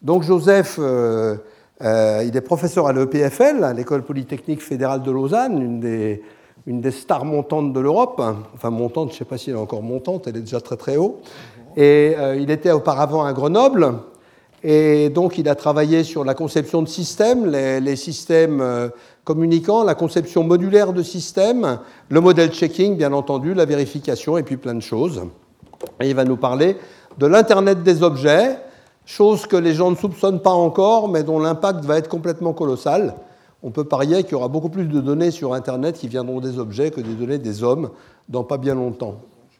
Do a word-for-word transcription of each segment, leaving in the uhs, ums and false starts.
Donc Joseph, euh, euh, il est professeur à l'E P F L, à l'École Polytechnique Fédérale de Lausanne, une des, une des stars montantes de l'Europe. Enfin montante, je ne sais pas si elle est encore montante, elle est déjà très très haut. Et euh, il était auparavant à Grenoble. Et donc, il a travaillé sur la conception de systèmes, les, les systèmes euh, communicants, la conception modulaire de systèmes, le model checking, bien entendu, la vérification et puis plein de choses. Et il va nous parler de l'Internet des objets, chose que les gens ne soupçonnent pas encore, mais dont l'impact va être complètement colossal. On peut parier qu'il y aura beaucoup plus de données sur Internet qui viendront des objets que des données des hommes dans pas bien longtemps.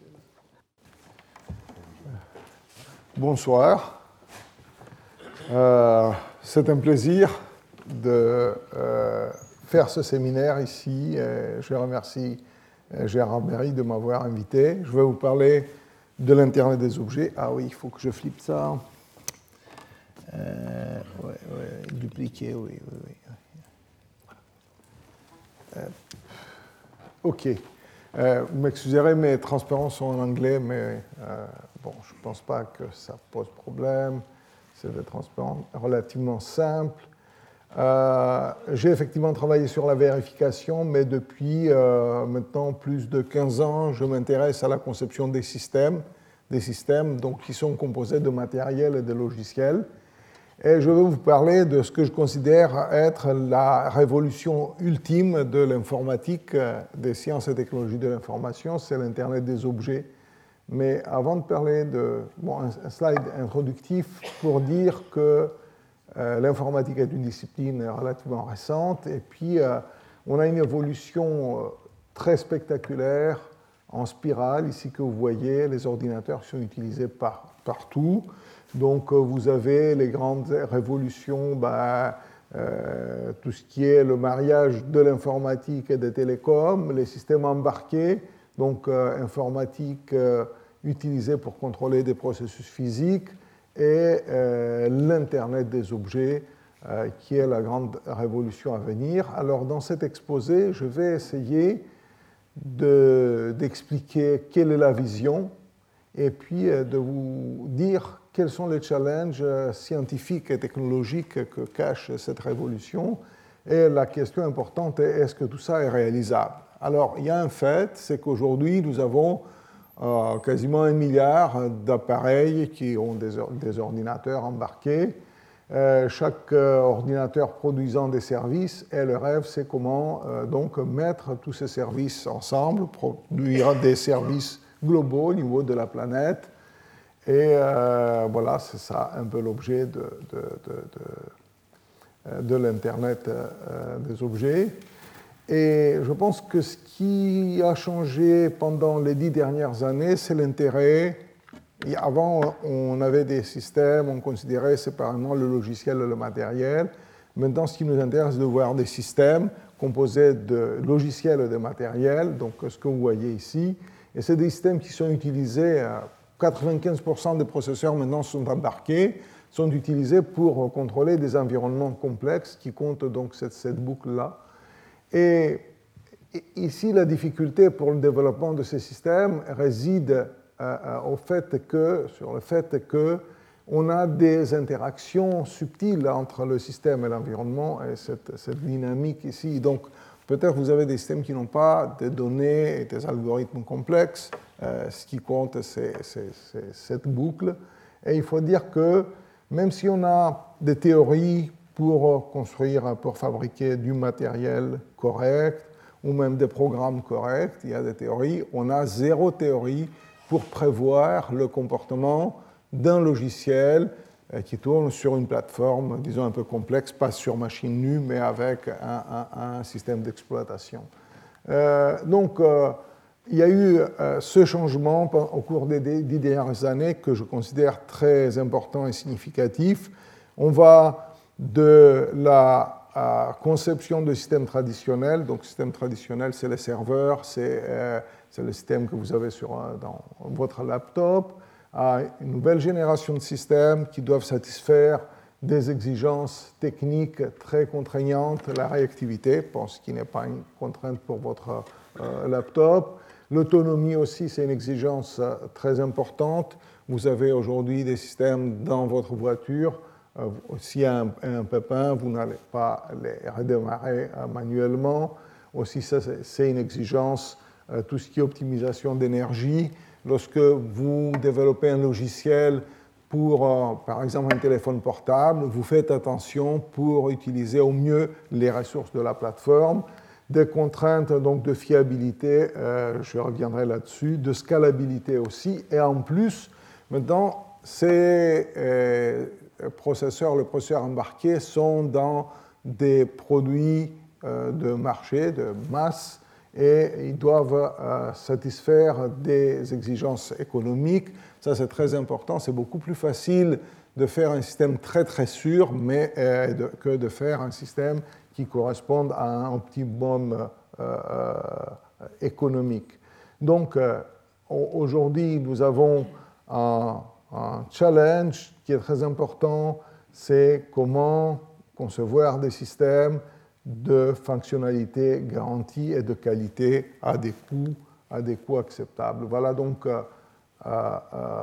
Bonsoir. Euh, c'est un plaisir de euh, faire ce séminaire ici. Euh, je remercie euh, Gérard Berry de m'avoir invité. Je vais vous parler de l'Internet des objets. Ah oui, il faut que je flippe ça. Euh, ouais, ouais, dupliquer, oui, oui, oui. Euh, ok. Euh, vous m'excuserez, mes transparences sont en anglais, mais euh, bon, je ne pense pas que ça pose problème. C'est des transparents relativement simples. Euh, j'ai effectivement travaillé sur la vérification, mais depuis euh, maintenant plus de quinze ans, je m'intéresse à la conception des systèmes, des systèmes donc, qui sont composés de matériel et de logiciels. Et je vais vous parler de ce que je considère être la révolution ultime de l'informatique, des sciences et technologies de l'information, c'est l'Internet des objets. Mais avant de parler de... Bon, un slide introductif pour dire que euh, l'informatique est une discipline relativement récente, et puis euh, on a une évolution euh, très spectaculaire en spirale, ici que vous voyez, les ordinateurs sont utilisés par, partout. Donc euh, vous avez les grandes révolutions, bah, euh, tout ce qui est le mariage de l'informatique et des télécoms, les systèmes embarqués, donc euh, informatique euh, utilisée pour contrôler des processus physiques, et euh, l'Internet des objets, euh, qui est la grande révolution à venir. Alors dans cet exposé, je vais essayer de, d'expliquer quelle est la vision, et puis euh, de vous dire quels sont les challenges scientifiques et technologiques que cache cette révolution. Et la question importante est, est-ce que tout ça est réalisable? Alors, il y a un fait, c'est qu'aujourd'hui, nous avons euh, quasiment un milliard d'appareils qui ont des, des ordinateurs embarqués. Euh, chaque euh, ordinateur produisant des services, et le rêve, c'est comment euh, donc mettre tous ces services ensemble, produire des services globaux au niveau de la planète. Et euh, voilà, c'est ça un peu l'objet de, de, de, de, de l'Internet euh, des objets. Et je pense que ce qui a changé pendant les dix dernières années, c'est l'intérêt. Et avant, on avait des systèmes, on considérait séparément le logiciel et le matériel. Maintenant, ce qui nous intéresse, c'est de voir des systèmes composés de logiciels et de matériel, donc ce que vous voyez ici. Et c'est des systèmes qui sont utilisés, quatre-vingt-quinze pour cent des processeurs maintenant sont embarqués, sont utilisés pour contrôler des environnements complexes qui comptent donc cette, cette boucle-là. Et ici, la difficulté pour le développement de ces systèmes réside euh, au fait que, sur le fait qu'on a des interactions subtiles entre le système et l'environnement, et cette, cette dynamique ici. Donc, peut-être vous avez des systèmes qui n'ont pas des données et des algorithmes complexes. Euh, ce qui compte, c'est, c'est, c'est cette boucle. Et il faut dire que même si on a des théories pour construire, pour fabriquer du matériel correct, ou même des programmes corrects, il y a des théories, on a zéro théorie pour prévoir le comportement d'un logiciel qui tourne sur une plateforme, disons un peu complexe, pas sur machine nue, mais avec un, un, un système d'exploitation. Euh, donc, euh, il y a eu euh, ce changement au cours des dix dernières années que je considère très important et significatif. On va de la euh, conception de systèmes traditionnels, donc système traditionnel, c'est les serveurs, c'est, euh, c'est le système que vous avez sur, dans votre laptop, à une nouvelle génération de systèmes qui doivent satisfaire des exigences techniques très contraignantes, la réactivité, ce qui n'est pas une contrainte pour votre euh, laptop. L'autonomie aussi, c'est une exigence très importante. Vous avez aujourd'hui des systèmes dans votre voiture euh, s'il y a un, un pépin, vous n'allez pas les redémarrer euh, manuellement. Aussi, ça, c'est une exigence, euh, tout ce qui est optimisation d'énergie. Lorsque vous développez un logiciel pour, euh, par exemple, un téléphone portable, vous faites attention pour utiliser au mieux les ressources de la plateforme. Des contraintes donc, de fiabilité, euh, je reviendrai là-dessus, de scalabilité aussi. Et en plus, maintenant, ces euh, processeurs, les processeurs embarqués sont dans des produits euh, de marché, de masse, et ils doivent euh, satisfaire des exigences économiques. Ça, c'est très important. C'est beaucoup plus facile de faire un système très, très sûr mais, euh, de, que de faire un système qui corresponde à un optimum euh, euh, économique. Donc, euh, aujourd'hui, nous avons un, un challenge qui est très important, c'est comment concevoir des systèmes de fonctionnalité garantie et de qualité à des coûts, à des coûts acceptables. Voilà donc euh, euh,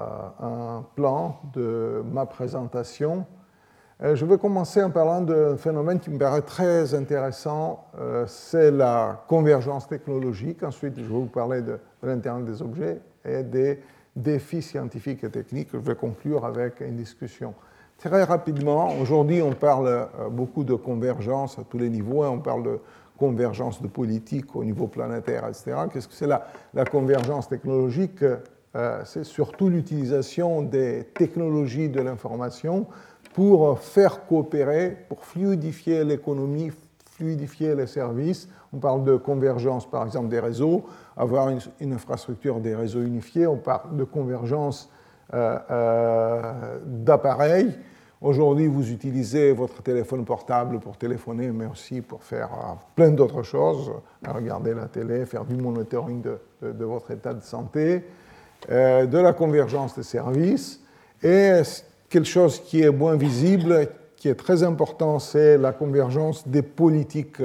un plan de ma présentation. Je vais commencer en parlant d'un phénomène qui me paraît très intéressant, euh, c'est la convergence technologique. Ensuite, je vais vous parler de, de l'Internet des objets et des défis scientifiques et techniques. Je vais conclure avec une discussion. Très rapidement, aujourd'hui, on parle beaucoup de convergence à tous les niveaux, on parle de convergence de politique au niveau planétaire, et cetera. Qu'est-ce que c'est la, la convergence technologique? euh, C'est surtout l'utilisation des technologies de l'information pour faire coopérer, pour fluidifier l'économie, fluidifier les services. On parle de convergence, par exemple, des réseaux, avoir une, une infrastructure des réseaux unifiés. On parle de convergence euh, euh, d'appareils. Aujourd'hui, vous utilisez votre téléphone portable pour téléphoner, mais aussi pour faire euh, plein d'autres choses, regarder la télé, faire du monitoring de, de, de votre état de santé, euh, de la convergence des services. Et quelque chose qui est moins visible, qui est très important, c'est la convergence des politiques,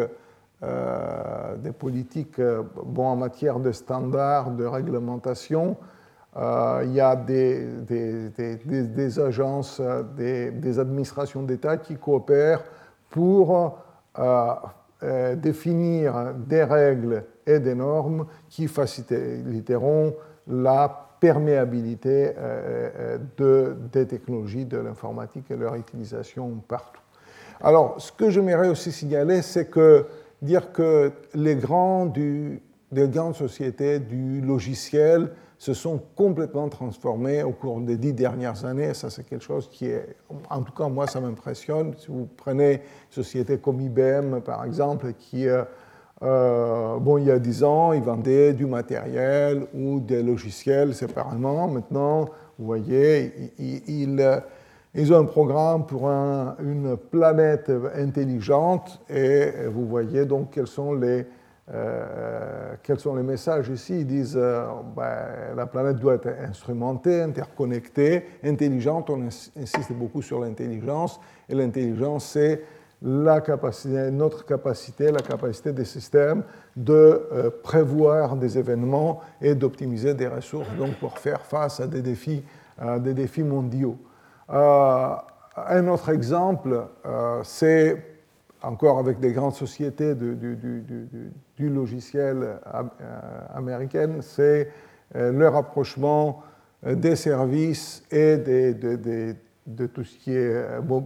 euh, des politiques bon, en matière de standards, de réglementation. Euh, il y a des, des, des, des agences, des, des administrations d'État qui coopèrent pour euh, euh, définir des règles et des normes qui faciliteront la perméabilité euh, de, des technologies de l'informatique et leur utilisation partout. Alors, ce que j'aimerais aussi signaler, c'est que dire que les, grands du, les grandes sociétés du logiciel se sont complètement transformées au cours des dix dernières années. Ça, c'est quelque chose qui est, en tout cas, moi, ça m'impressionne. Si vous prenez une société comme I B M, par exemple, qui euh, Euh, bon, il y a dix ans, ils vendaient du matériel ou des logiciels séparément. Maintenant, vous voyez, ils, ils, ils ont un programme pour un, une planète intelligente et vous voyez donc quels sont les, euh, quels sont les messages ici. Ils disent euh, ben, la planète doit être instrumentée, interconnectée, intelligente. On insiste beaucoup sur l'intelligence et l'intelligence, c'est la capacité, notre capacité, la capacité des systèmes de euh, prévoir des événements et d'optimiser des ressources donc pour faire face à des défis, à des défis mondiaux. Euh, un autre exemple, euh, c'est encore avec des grandes sociétés de, du, du, du, du logiciel euh, américaines, c'est euh, le rapprochement des services et des, des, des de tout ce qui est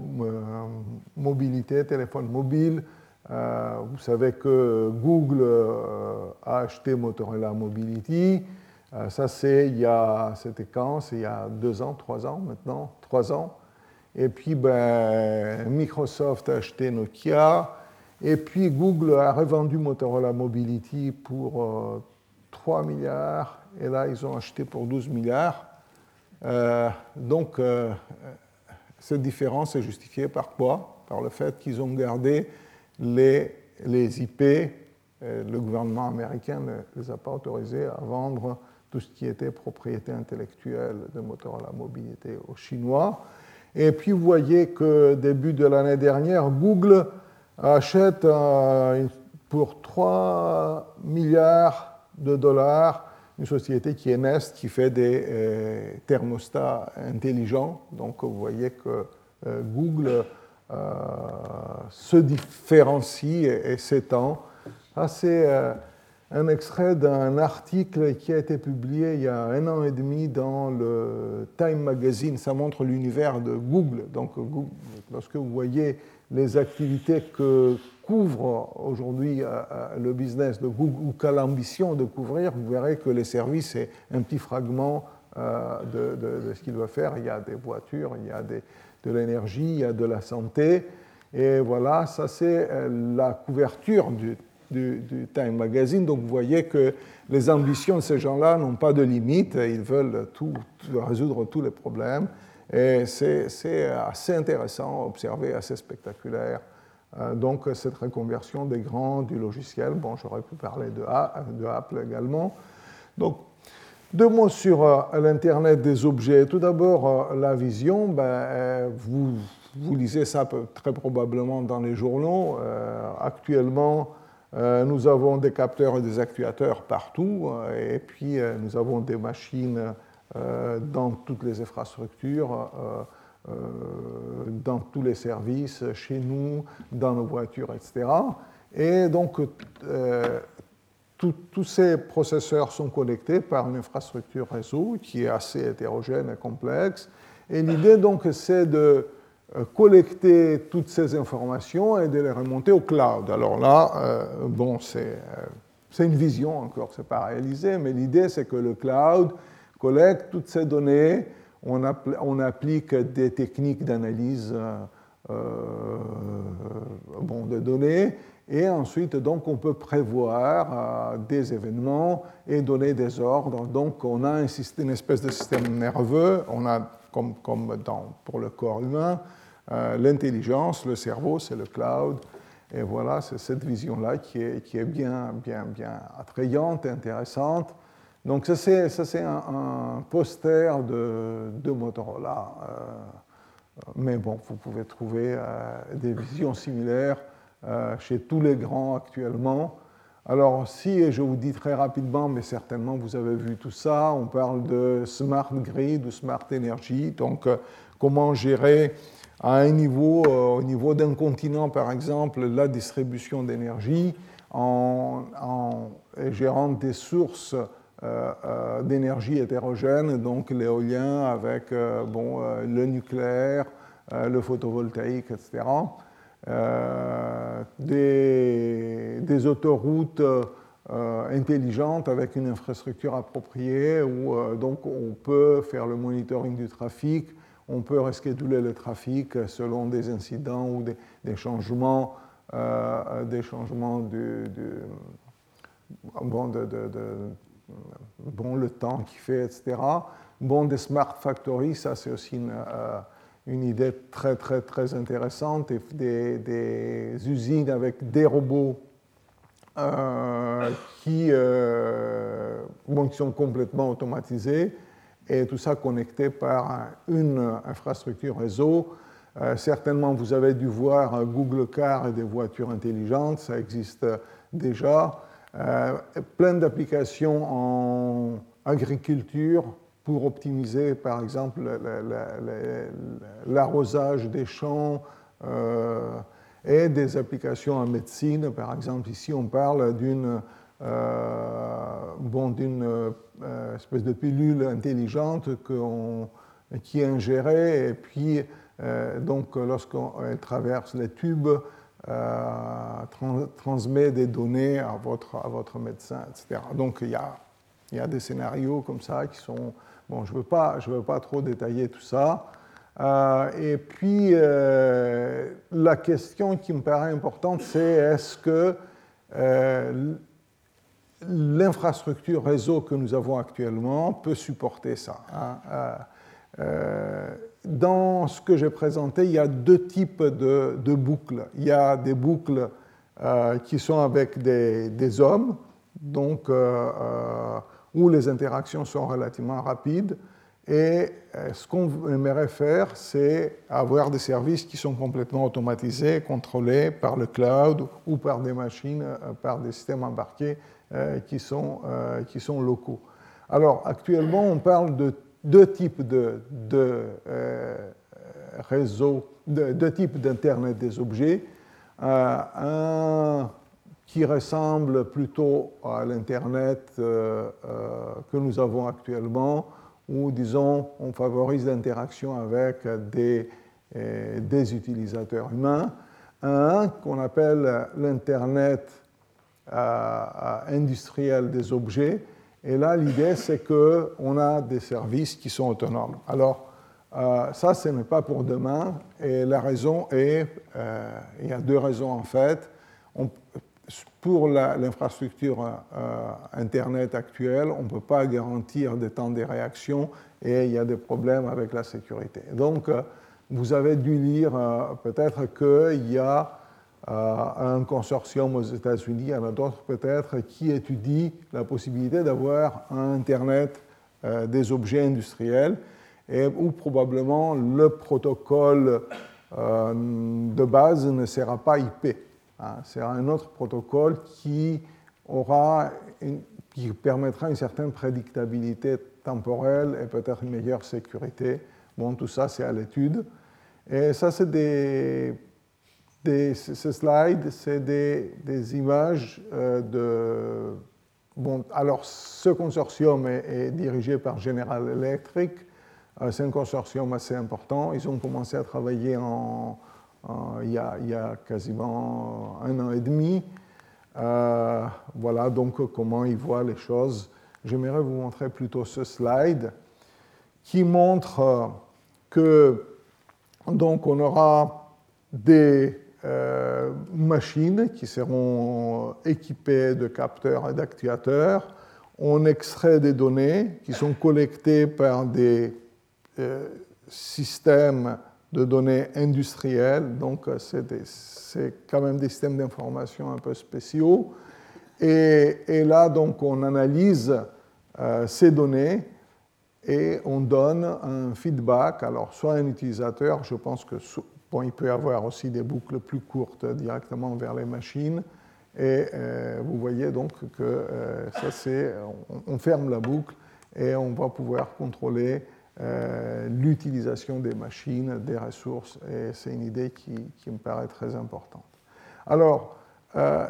mobilité, téléphone mobile. Euh, vous savez que Google euh, a acheté Motorola Mobility. Euh, ça, c'est il y a, c'était quand? C'est il y a deux ans, trois ans maintenant, trois ans. Et puis, ben, Microsoft a acheté Nokia. Et puis, Google a revendu Motorola Mobility pour euh, trois milliards. Et là, ils ont acheté pour douze milliards. Euh, donc, euh, cette différence est justifiée par quoi? Par le fait qu'ils ont gardé les, les I P. Le gouvernement américain ne les a pas autorisés à vendre tout ce qui était propriété intellectuelle de Motorola Mobilité aux Chinois. Et puis vous voyez que début de l'année dernière, Google achète pour trois milliards de dollars une société qui est Nest, qui fait des euh, thermostats intelligents. Donc vous voyez que euh, Google euh, se différencie et, et s'étend. Ça, c'est euh, un extrait d'un article qui a été publié il y a un an et demi dans le Time Magazine. Ça montre l'univers de Google. Donc, Google, lorsque vous voyez les activités que couvre aujourd'hui le business de Google ou qu'a l'ambition de couvrir, vous verrez que les services, c'est un petit fragment de, de, de ce qu'il veut faire. Il y a des voitures, il y a des, de l'énergie, il y a de la santé. Et voilà, ça c'est la couverture du, du, du Time Magazine. Donc vous voyez que les ambitions de ces gens-là n'ont pas de limite. Ils veulent tout, tout, résoudre tous les problèmes. Et c'est, c'est assez intéressant à observer, assez spectaculaire. Euh, donc cette reconversion des grands du logiciel. Bon, j'aurais pu parler de, A, de Apple également. Donc, deux mots sur euh, l'Internet des objets. Tout d'abord, euh, la vision. Ben, euh, vous, vous lisez ça très probablement dans les journaux. Euh, actuellement, euh, nous avons des capteurs et des actuateurs partout. Euh, et puis, euh, nous avons des machines euh, dans toutes les infrastructures. Euh, Euh, dans tous les services, chez nous, dans nos voitures, et cetera. Et donc, euh, tous ces processeurs sont connectés par une infrastructure réseau qui est assez hétérogène et complexe. Et l'idée, donc, c'est de collecter toutes ces informations et de les remonter au cloud. Alors là, euh, bon, c'est, euh, c'est une vision encore, c'est pas réalisé, mais l'idée, c'est que le cloud collecte toutes ces données. On, appl- on applique des techniques d'analyse euh, bon, de données et ensuite donc, on peut prévoir euh, des événements et donner des ordres. Donc on a un système, une espèce de système nerveux, on a comme, comme dans, pour le corps humain, euh, l'intelligence, le cerveau, c'est le cloud. Et voilà, c'est cette vision-là qui est, qui est bien, bien, bien attrayante et intéressante. Donc ça c'est, ça, c'est un, un poster de, de Motorola. Euh, mais bon, vous pouvez trouver euh, des visions similaires euh, chez tous les grands actuellement. Alors si, et je vous dis très rapidement, mais certainement vous avez vu tout ça, on parle de smart grid ou smart energy, donc euh, comment gérer à un niveau, euh, au niveau d'un continent par exemple, la distribution d'énergie en, en gérant des sources Euh, euh, d'énergie hétérogène, donc l'éolien avec euh, bon, euh, le nucléaire, euh, le photovoltaïque, et cetera. Euh, des, des autoroutes euh, intelligentes avec une infrastructure appropriée où euh, donc on peut faire le monitoring du trafic, on peut rescheduler le trafic selon des incidents ou des, des changements, euh, des changements du, du, bon, de, de, de Bon, le temps qu'il fait, et cetera. Bon, des smart factories, ça c'est aussi une, euh, une idée très, très, très intéressante. Et des, des usines avec des robots euh, qui, euh, bon, qui sont complètement automatisés et tout ça connecté par une infrastructure réseau. Euh, certainement, vous avez dû voir Google Car et des voitures intelligentes, ça existe déjà. Euh, plein d'applications en agriculture pour optimiser, par exemple, l'arrosage des champs euh, et des applications en médecine. Par exemple, ici, on parle d'une euh, bon, d'une euh, espèce de pilule intelligente qu'on, qui est ingérée et puis, euh, donc, lorsqu'on traverse les tubes, Euh, trans- transmet des données à votre, à votre médecin, et cetera. Donc il y a, il y a des scénarios comme ça qui sont... Bon, je ne veux pas, je veux pas trop détailler tout ça. Euh, et puis euh, la question qui me paraît importante, c'est est-ce que euh, l'infrastructure réseau que nous avons actuellement peut supporter ça, hein? euh, euh, Dans ce que j'ai présenté, il y a deux types de, de boucles. Il y a des boucles euh, qui sont avec des, des hommes, donc, euh, euh, où les interactions sont relativement rapides. Et euh, ce qu'on aimerait faire, c'est avoir des services qui sont complètement automatisés, contrôlés par le cloud ou par des machines, euh, par des systèmes embarqués euh, qui, sont, euh, qui sont locaux. Alors, actuellement, on parle de deux types de, de, euh, réseaux, deux de types d'Internet des objets. Euh, un qui ressemble plutôt à l'Internet euh, euh, que nous avons actuellement, où, disons, on favorise l'interaction avec des, euh, des utilisateurs humains. Un qu'on appelle l'Internet euh, industriel des objets. Et là, l'idée, c'est qu'on a des services qui sont autonomes. Alors, euh, ça, ce n'est pas pour demain. Et la raison est, euh, il y a deux raisons en fait. On, pour la, l'infrastructure euh, Internet actuelle, on ne peut pas garantir des temps de réaction et il y a des problèmes avec la sécurité. Donc, euh, vous avez dû lire euh, peut-être qu'il y a euh, un consortium aux États-Unis, il y en a d'autres peut-être, qui étudie la possibilité d'avoir un Internet euh, des objets industriels et où probablement le protocole euh, de base ne sera pas I P. Hein, c'est un autre protocole qui, aura une, qui permettra une certaine prédictabilité temporelle et peut-être une meilleure sécurité. Bon, tout ça, c'est à l'étude. Et ça, c'est des, des ces slides, c'est des, des images euh, de... Bon, alors, ce consortium est, est dirigé par General Electric. Euh, c'est un consortium assez important. Ils ont commencé à travailler en... Euh, il, y a, il y a quasiment un an et demi. Euh, voilà donc comment ils voient les choses. J'aimerais vous montrer plutôt ce slide qui montre que donc on aura des euh, machines qui seront équipées de capteurs et d'actuateurs. On extrait des données qui sont collectées par des euh, systèmes de données industrielles, donc c'est, des, c'est quand même des systèmes d'information un peu spéciaux. Et, et là, donc, on analyse euh, ces données et on donne un feedback. Alors, soit un utilisateur, je pense que bon, il peut y avoir aussi des boucles plus courtes directement vers les machines. Et euh, vous voyez donc que euh, ça, c'est, on, on ferme la boucle et on va pouvoir contrôler Euh, l'utilisation des machines, des ressources, et c'est une idée qui, qui me paraît très importante. Alors, euh,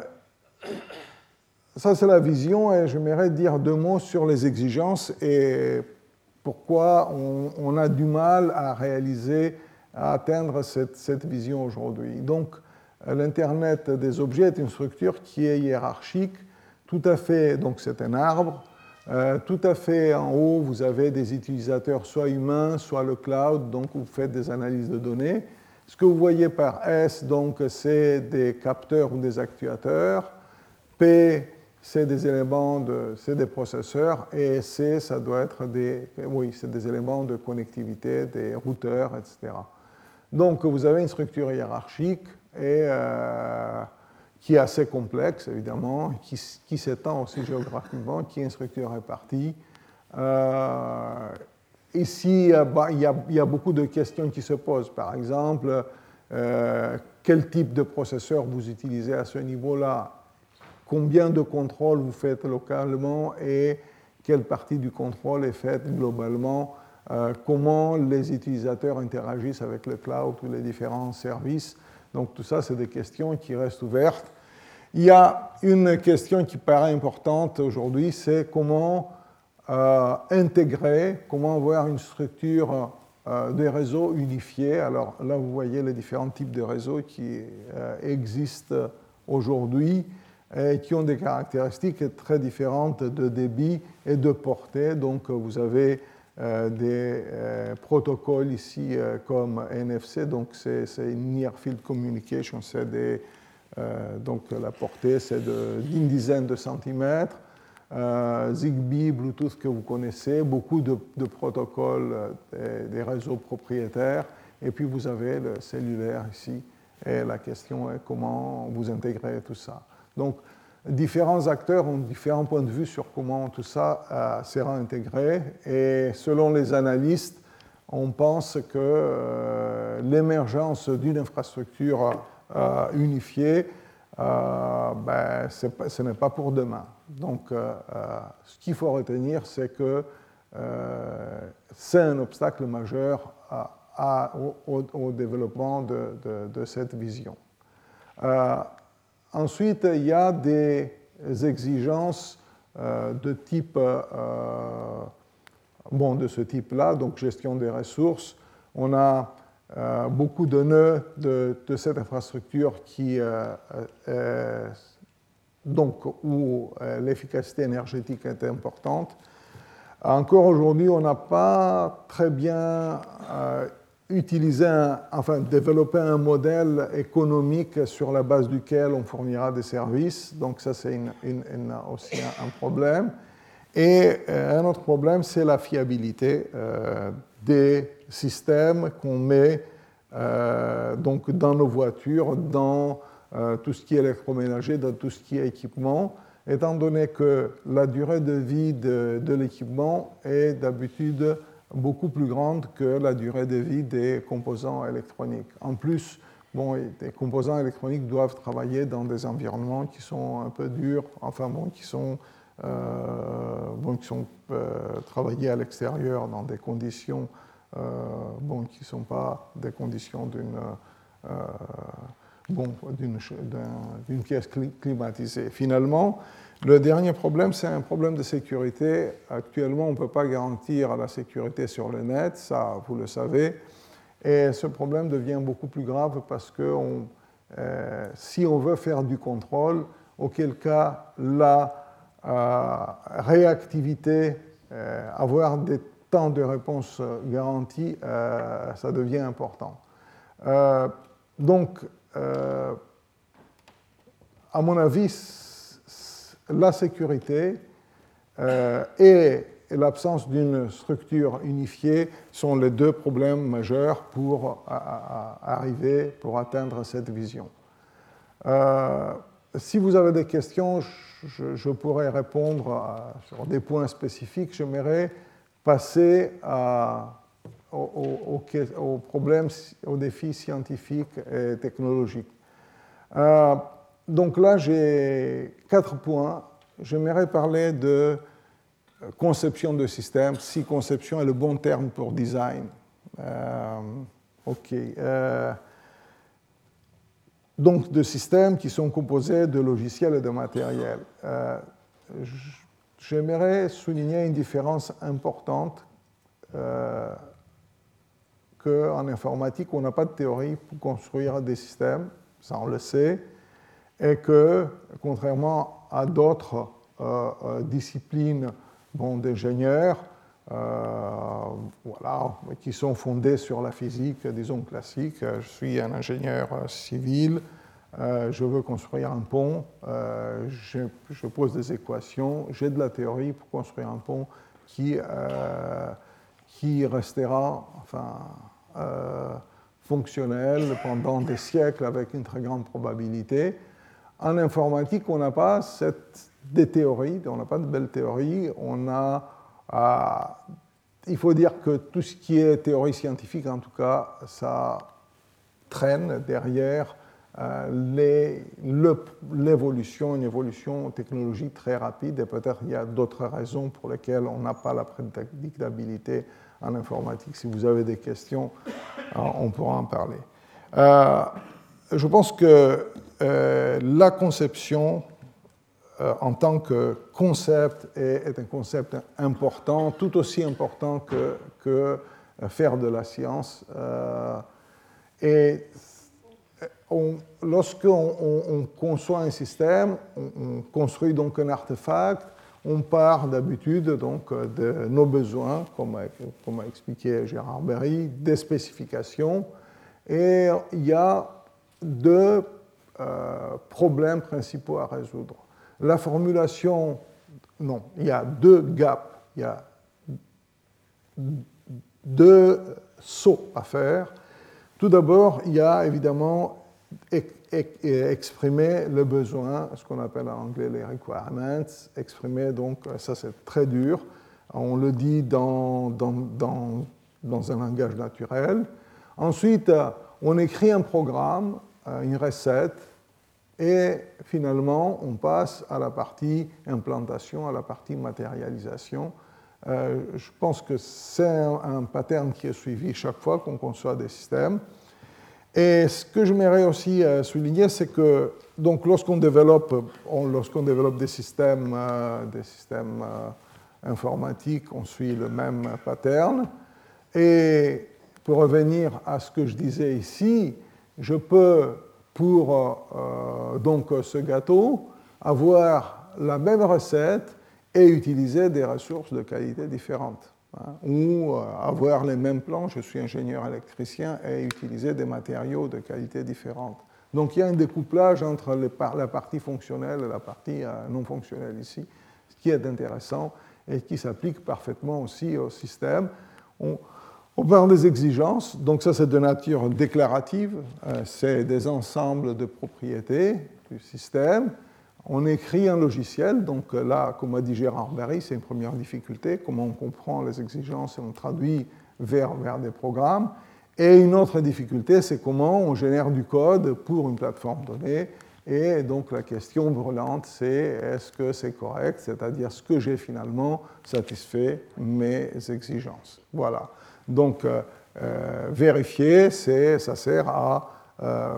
ça c'est la vision, et j'aimerais dire deux mots sur les exigences et pourquoi on, on a du mal à réaliser, à atteindre cette, cette vision aujourd'hui. Donc, l'Internet des objets est une structure qui est hiérarchique, tout à fait, donc c'est un arbre. Euh, tout à fait en haut, vous avez des utilisateurs soit humains, soit le cloud, donc vous faites des analyses de données. Ce que vous voyez par S, donc, c'est des capteurs ou des actuateurs. P, c'est des éléments de, c'est des processeurs. Et C, ça doit être des, oui, c'est des éléments de connectivité, des routeurs, et cetera. Donc, vous avez une structure hiérarchique et euh, qui est assez complexe, évidemment, qui, qui s'étend aussi géographiquement, qui est une structure répartie. Euh, ici, bah, il, y a, il y a beaucoup de questions qui se posent. Par exemple, euh, quel type de processeur vous utilisez à ce niveau-là? Combien de contrôles vous faites localement et quelle partie du contrôle est faite globalement? Euh, comment les utilisateurs interagissent avec le cloud ou les différents services? Donc tout ça, c'est des questions qui restent ouvertes. Il y a une question qui paraît importante aujourd'hui, c'est comment euh, intégrer, comment avoir une structure euh, des réseaux unifiés. Alors là, vous voyez les différents types de réseaux qui euh, existent aujourd'hui et qui ont des caractéristiques très différentes de débit et de portée. Donc vous avez Euh, des euh, protocoles ici euh, comme N F C, donc c'est, c'est Near Field Communication, c'est des, euh, donc la portée c'est de, d'une dizaine de centimètres, euh, Zigbee, Bluetooth que vous connaissez, beaucoup de, de protocoles euh, des, des réseaux propriétaires, et puis vous avez le cellulaire ici, et la question est comment vous intégrez tout ça. Donc, différents acteurs ont différents points de vue sur comment tout ça euh, sera intégré. Et selon les analystes, on pense que euh, l'émergence d'une infrastructure euh, unifiée, euh, ben, c'est, ce n'est pas pour demain. Donc, euh, ce qu'il faut retenir, c'est que euh, c'est un obstacle majeur à, à, au, au développement de, de, de cette vision. Euh, ensuite, il y a des exigences euh, de type, euh, bon, de ce type-là, donc gestion des ressources. On a euh, beaucoup de nœuds de, de cette infrastructure qui, euh, euh, donc, où euh, l'efficacité énergétique est importante. Encore aujourd'hui, on n'a pas très bien euh, utilisé, un, enfin développé un modèle économique sur la base duquel on fournira des services. Donc ça, c'est une, une, une, aussi un, un problème. Et euh, un autre problème, c'est la fiabilité euh, des systèmes qu'on met euh, donc dans nos voitures, dans euh, tout ce qui est électroménager, dans tout ce qui est équipement, étant donné que la durée de vie de, de l'équipement est d'habitude beaucoup plus grande que la durée de vie des composants électroniques. En plus, bon, les composants électroniques doivent travailler dans des environnements qui sont un peu durs, enfin bon, qui sont, euh, bon, qui sont euh, travaillés à l'extérieur dans des conditions euh, bon, qui ne sont pas des conditions d'une euh, bon, d'une, d'une pièce climatisée. Finalement, le dernier problème, c'est un problème de sécurité. Actuellement, on ne peut pas garantir la sécurité sur le net, ça, vous le savez. Et ce problème devient beaucoup plus grave parce que on, euh, si on veut faire du contrôle, auquel cas la euh, réactivité, euh, avoir des temps de réponse garantis, euh, ça devient important. Euh, donc, Euh, à mon avis, la sécurité euh, et l'absence d'une structure unifiée sont les deux problèmes majeurs pour à, à, arriver, pour atteindre cette vision. Euh, si vous avez des questions, je, je pourrais répondre à, sur des points spécifiques. J'aimerais passer à Aux, aux, aux problèmes, aux défis scientifiques et technologiques. Euh, donc là, j'ai quatre points. J'aimerais parler de conception de système, si conception est le bon terme pour design. Euh, OK. Euh, donc, de systèmes qui sont composés de logiciels et de matériel. Euh, j'aimerais souligner une différence importante. Euh, qu'en informatique, on n'a pas de théorie pour construire des systèmes, ça on le sait, et que, contrairement à d'autres euh, euh, disciplines bon, d'ingénieurs, euh, voilà, qui sont fondées sur la physique, disons, classique, je suis un ingénieur civil, euh, je veux construire un pont, euh, je, je pose des équations, j'ai de la théorie pour construire un pont qui... Euh, qui restera enfin, euh, fonctionnel pendant des siècles avec une très grande probabilité. En informatique, on n'a pas cette, des théories, on n'a pas de belles théories. On a, euh, il faut dire que tout ce qui est théorie scientifique, en tout cas, ça traîne derrière euh, les, le, l'évolution, une évolution technologique très rapide, et peut-être il y a d'autres raisons pour lesquelles on n'a pas la prédictabilité en informatique. Si vous avez des questions, on pourra en parler. Euh, je pense que euh, la conception, euh, en tant que concept, est, est un concept important, tout aussi important que, que faire de la science. Euh, et on, lorsqu'on on, on conçoit un système, on, on construit donc un artefact. On part d'habitude donc de nos besoins, comme a, comme a expliqué Gérard Berry, des spécifications. Et il y a deux euh, problèmes principaux à résoudre. La formulation, non, il y a deux gaps, il y a deux sauts à faire. Tout d'abord, il y a évidemment exprimer le besoin, ce qu'on appelle en anglais les requirements, exprimer, donc ça c'est très dur, on le dit dans, dans, dans, dans un langage naturel. Ensuite, on écrit un programme, une recette, et finalement on passe à la partie implantation, à la partie matérialisation. Euh, je pense que c'est un, un pattern qui est suivi chaque fois qu'on conçoit des systèmes. Et ce que j'aimerais aussi euh, souligner, c'est que donc, lorsqu'on développe, on, lorsqu'on développe des systèmes, euh, des systèmes euh, informatiques, on suit le même pattern. Et pour revenir à ce que je disais ici, je peux, pour euh, donc, ce gâteau, avoir la même recette et utiliser des ressources de qualité différentes. Hein, ou euh, avoir les mêmes plans, je suis ingénieur électricien, et utiliser des matériaux de qualité différente. Donc il y a un découplage entre les par la partie fonctionnelle et la partie euh, non fonctionnelle ici, ce qui est intéressant et qui s'applique parfaitement aussi au système. On, on parle des exigences, donc ça c'est de nature déclarative, euh, c'est des ensembles de propriétés du système. On écrit un logiciel, donc là, comme a dit Gérard Berry, c'est une première difficulté, comment on comprend les exigences et on traduit vers, vers des programmes. Et une autre difficulté, c'est comment on génère du code pour une plateforme donnée. Et donc la question brûlante, c'est est-ce que c'est correct, c'est-à-dire ce que j'ai finalement satisfait mes exigences. Voilà. Donc euh, euh, vérifier, ça sert à, euh,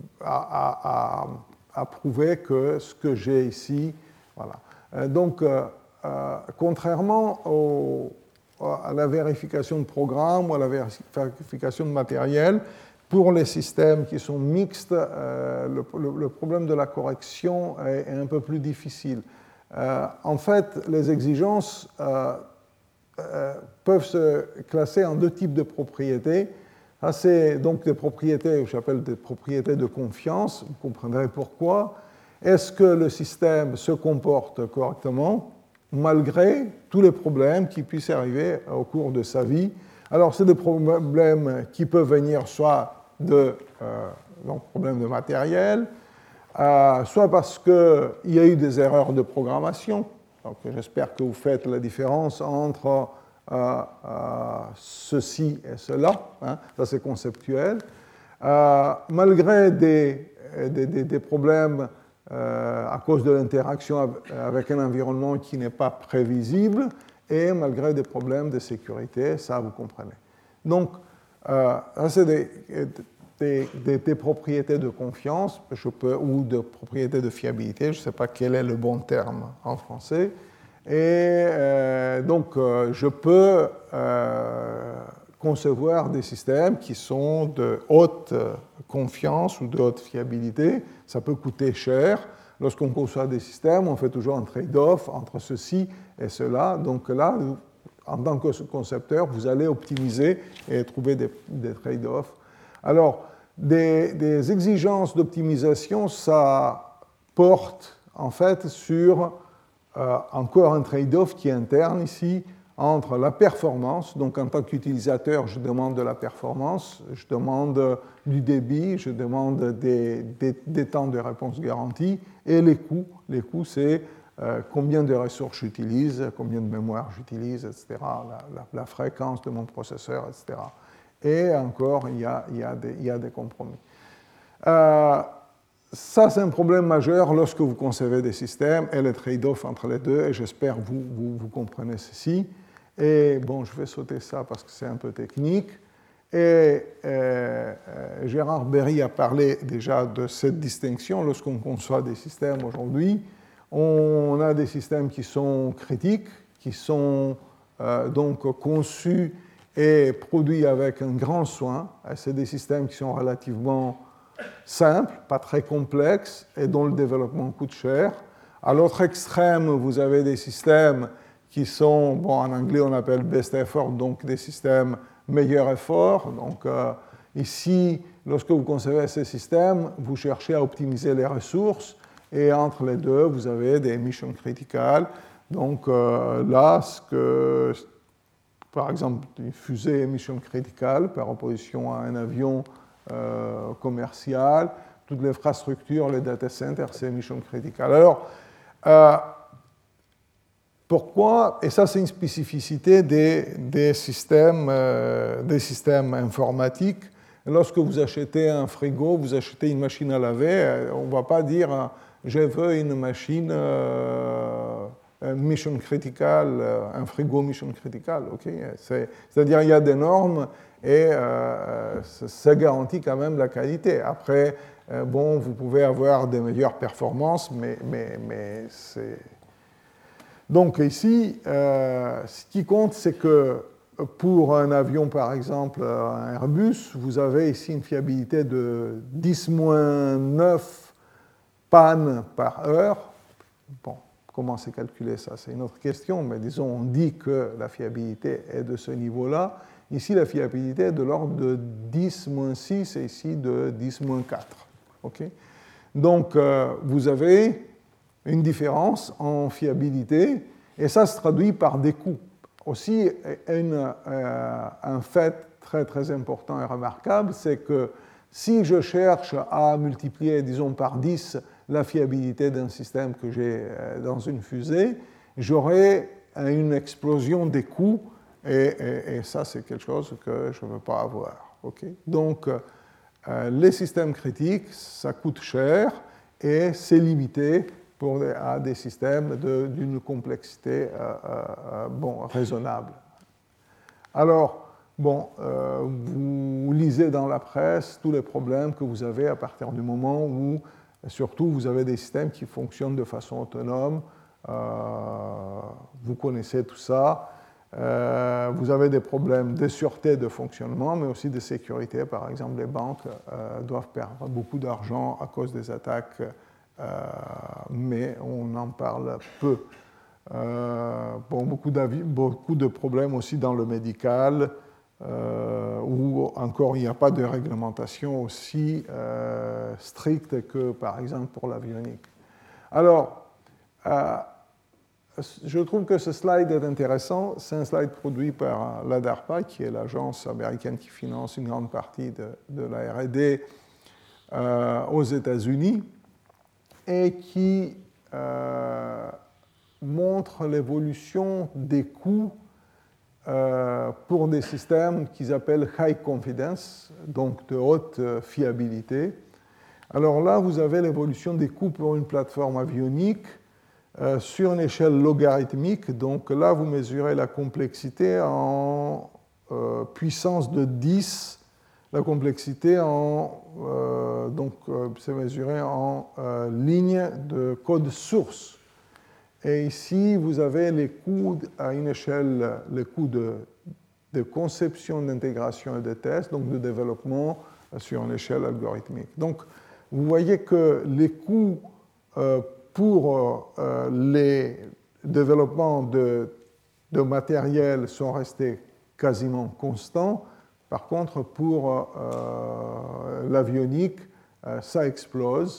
à, à, à prouver que ce que j'ai ici, voilà. Euh, donc euh, euh, contrairement au à la vérification de programme ou à la vérification de matériel. Pour les systèmes qui sont mixtes, euh, le, le, le problème de la correction est, est un peu plus difficile. Euh, en fait, les exigences euh, euh, peuvent se classer en deux types de propriétés. Ça, c'est donc des propriétés que j'appelle des propriétés de confiance. Vous comprendrez pourquoi. Est-ce que le système se comporte correctement malgré tous les problèmes qui puissent arriver au cours de sa vie? Alors, c'est des problèmes qui peuvent venir soit de euh, donc, problèmes de matériel, euh, soit parce qu'il y a eu des erreurs de programmation. Donc, j'espère que vous faites la différence entre euh, euh, ceci et cela. Hein, ça, c'est conceptuel. Euh, malgré des, des, des, des problèmes Euh, à cause de l'interaction avec un environnement qui n'est pas prévisible et malgré des problèmes de sécurité, ça vous comprenez. Donc, euh, ça c'est des, des, des, des propriétés de confiance je peux, ou de propriétés de fiabilité, je ne sais pas quel est le bon terme en français. Et euh, donc, euh, je peux euh, concevoir des systèmes qui sont de haute confiance ou de haute fiabilité. Ça peut coûter cher. Lorsqu'on conçoit des systèmes, on fait toujours un trade-off entre ceci et cela. Donc là, en tant que concepteur, vous allez optimiser et trouver des, des trade-offs. Alors, des, des exigences d'optimisation, ça porte en fait sur euh, encore un trade-off qui est interne ici, entre la performance, donc en tant qu'utilisateur, je demande de la performance, je demande du débit, je demande des, des, des temps de réponse garantis, et les coûts. Les coûts, c'est euh, combien de ressources j'utilise, combien de mémoire j'utilise, et cetera, la, la, la fréquence de mon processeur, et cetera. Et encore, il y a, il y a, des, il y a des compromis. Euh, ça, c'est un problème majeur lorsque vous concevez des systèmes et le trade-off entre les deux, et j'espère que vous, vous, vous comprenez ceci. Et bon, je vais sauter ça parce que c'est un peu technique. Et euh, Gérard Berry a parlé déjà de cette distinction. Lorsqu'on conçoit des systèmes aujourd'hui, on a des systèmes qui sont critiques, qui sont euh, donc conçus et produits avec un grand soin. C'est des systèmes qui sont relativement simples, pas très complexes, et dont le développement coûte cher. À l'autre extrême, vous avez des systèmes qui sont, bon, en anglais on appelle best effort, donc des systèmes meilleur effort. Donc euh, ici, lorsque vous concevez ces systèmes, vous cherchez à optimiser les ressources, et entre les deux, vous avez des mission critical. Donc euh, là, ce que, par exemple, une fusée mission critical par opposition à un avion euh, commercial, toute l'infrastructure, les data centers, c'est mission critical. Alors, euh, pourquoi? Et ça, c'est une spécificité des, des, systèmes, euh, des systèmes informatiques. Lorsque vous achetez un frigo, vous achetez une machine à laver, on ne va pas dire « je veux une machine euh, mission critical, un frigo mission critical. Okay, c'est-à-dire il y a des normes et euh, ça garantit quand même la qualité. Après, euh, bon, vous pouvez avoir des meilleures performances, mais, mais, mais c'est... Donc ici, euh, ce qui compte, c'est que pour un avion, par exemple, un Airbus, vous avez ici une fiabilité de dix moins neuf pannes par heure. Bon, comment c'est calculé ça? C'est une autre question, mais disons, on dit que la fiabilité est de ce niveau-là. Ici, la fiabilité est de l'ordre de dix moins six et ici de dix moins quatre. Okay? Donc, euh, vous avez une différence en fiabilité et ça se traduit par des coûts. Aussi, une, euh, un fait très, très important et remarquable, c'est que si je cherche à multiplier, disons, par dix la fiabilité d'un système que j'ai dans une fusée, j'aurai une explosion des coûts et, et, et ça, c'est quelque chose que je ne veux pas avoir. Okay? Donc, euh, les systèmes critiques, ça coûte cher et c'est limité pour des, à des systèmes de, d'une complexité euh, euh, bon, raisonnable. Alors, bon, euh, vous lisez dans la presse tous les problèmes que vous avez à partir du moment où, surtout, vous avez des systèmes qui fonctionnent de façon autonome. Euh, vous connaissez tout ça. Euh, vous avez des problèmes de sûreté de fonctionnement, mais aussi de sécurité. Par exemple, les banques euh, doivent perdre beaucoup d'argent à cause des attaques, euh, mais on en parle peu. Euh, bon, beaucoup, beaucoup de problèmes aussi dans le médical, euh, où encore il n'y a pas de réglementation aussi euh, stricte que, par exemple, pour l'avionique. Alors, euh, je trouve que ce slide est intéressant. C'est un slide produit par l'A D A R P A, qui est l'agence américaine qui finance une grande partie de, de la R et D euh, aux États-Unis, et qui euh, montre l'évolution des coûts euh, pour des systèmes qu'ils appellent high confidence, donc de haute fiabilité. Alors là, vous avez l'évolution des coûts pour une plateforme avionique euh, sur une échelle logarithmique. Donc là, vous mesurez la complexité en euh, puissance de dix, la complexité en, euh, donc euh, c'est mesuré en euh, lignes de code source. Et ici, vous avez les coûts à une échelle, les coûts de, de conception, d'intégration et de test, donc de développement sur une échelle algorithmique. Donc, vous voyez que les coûts euh, pour euh, les développements de, de matériel sont restés quasiment constants. Par contre, pour euh, l'avionique, euh, ça explose.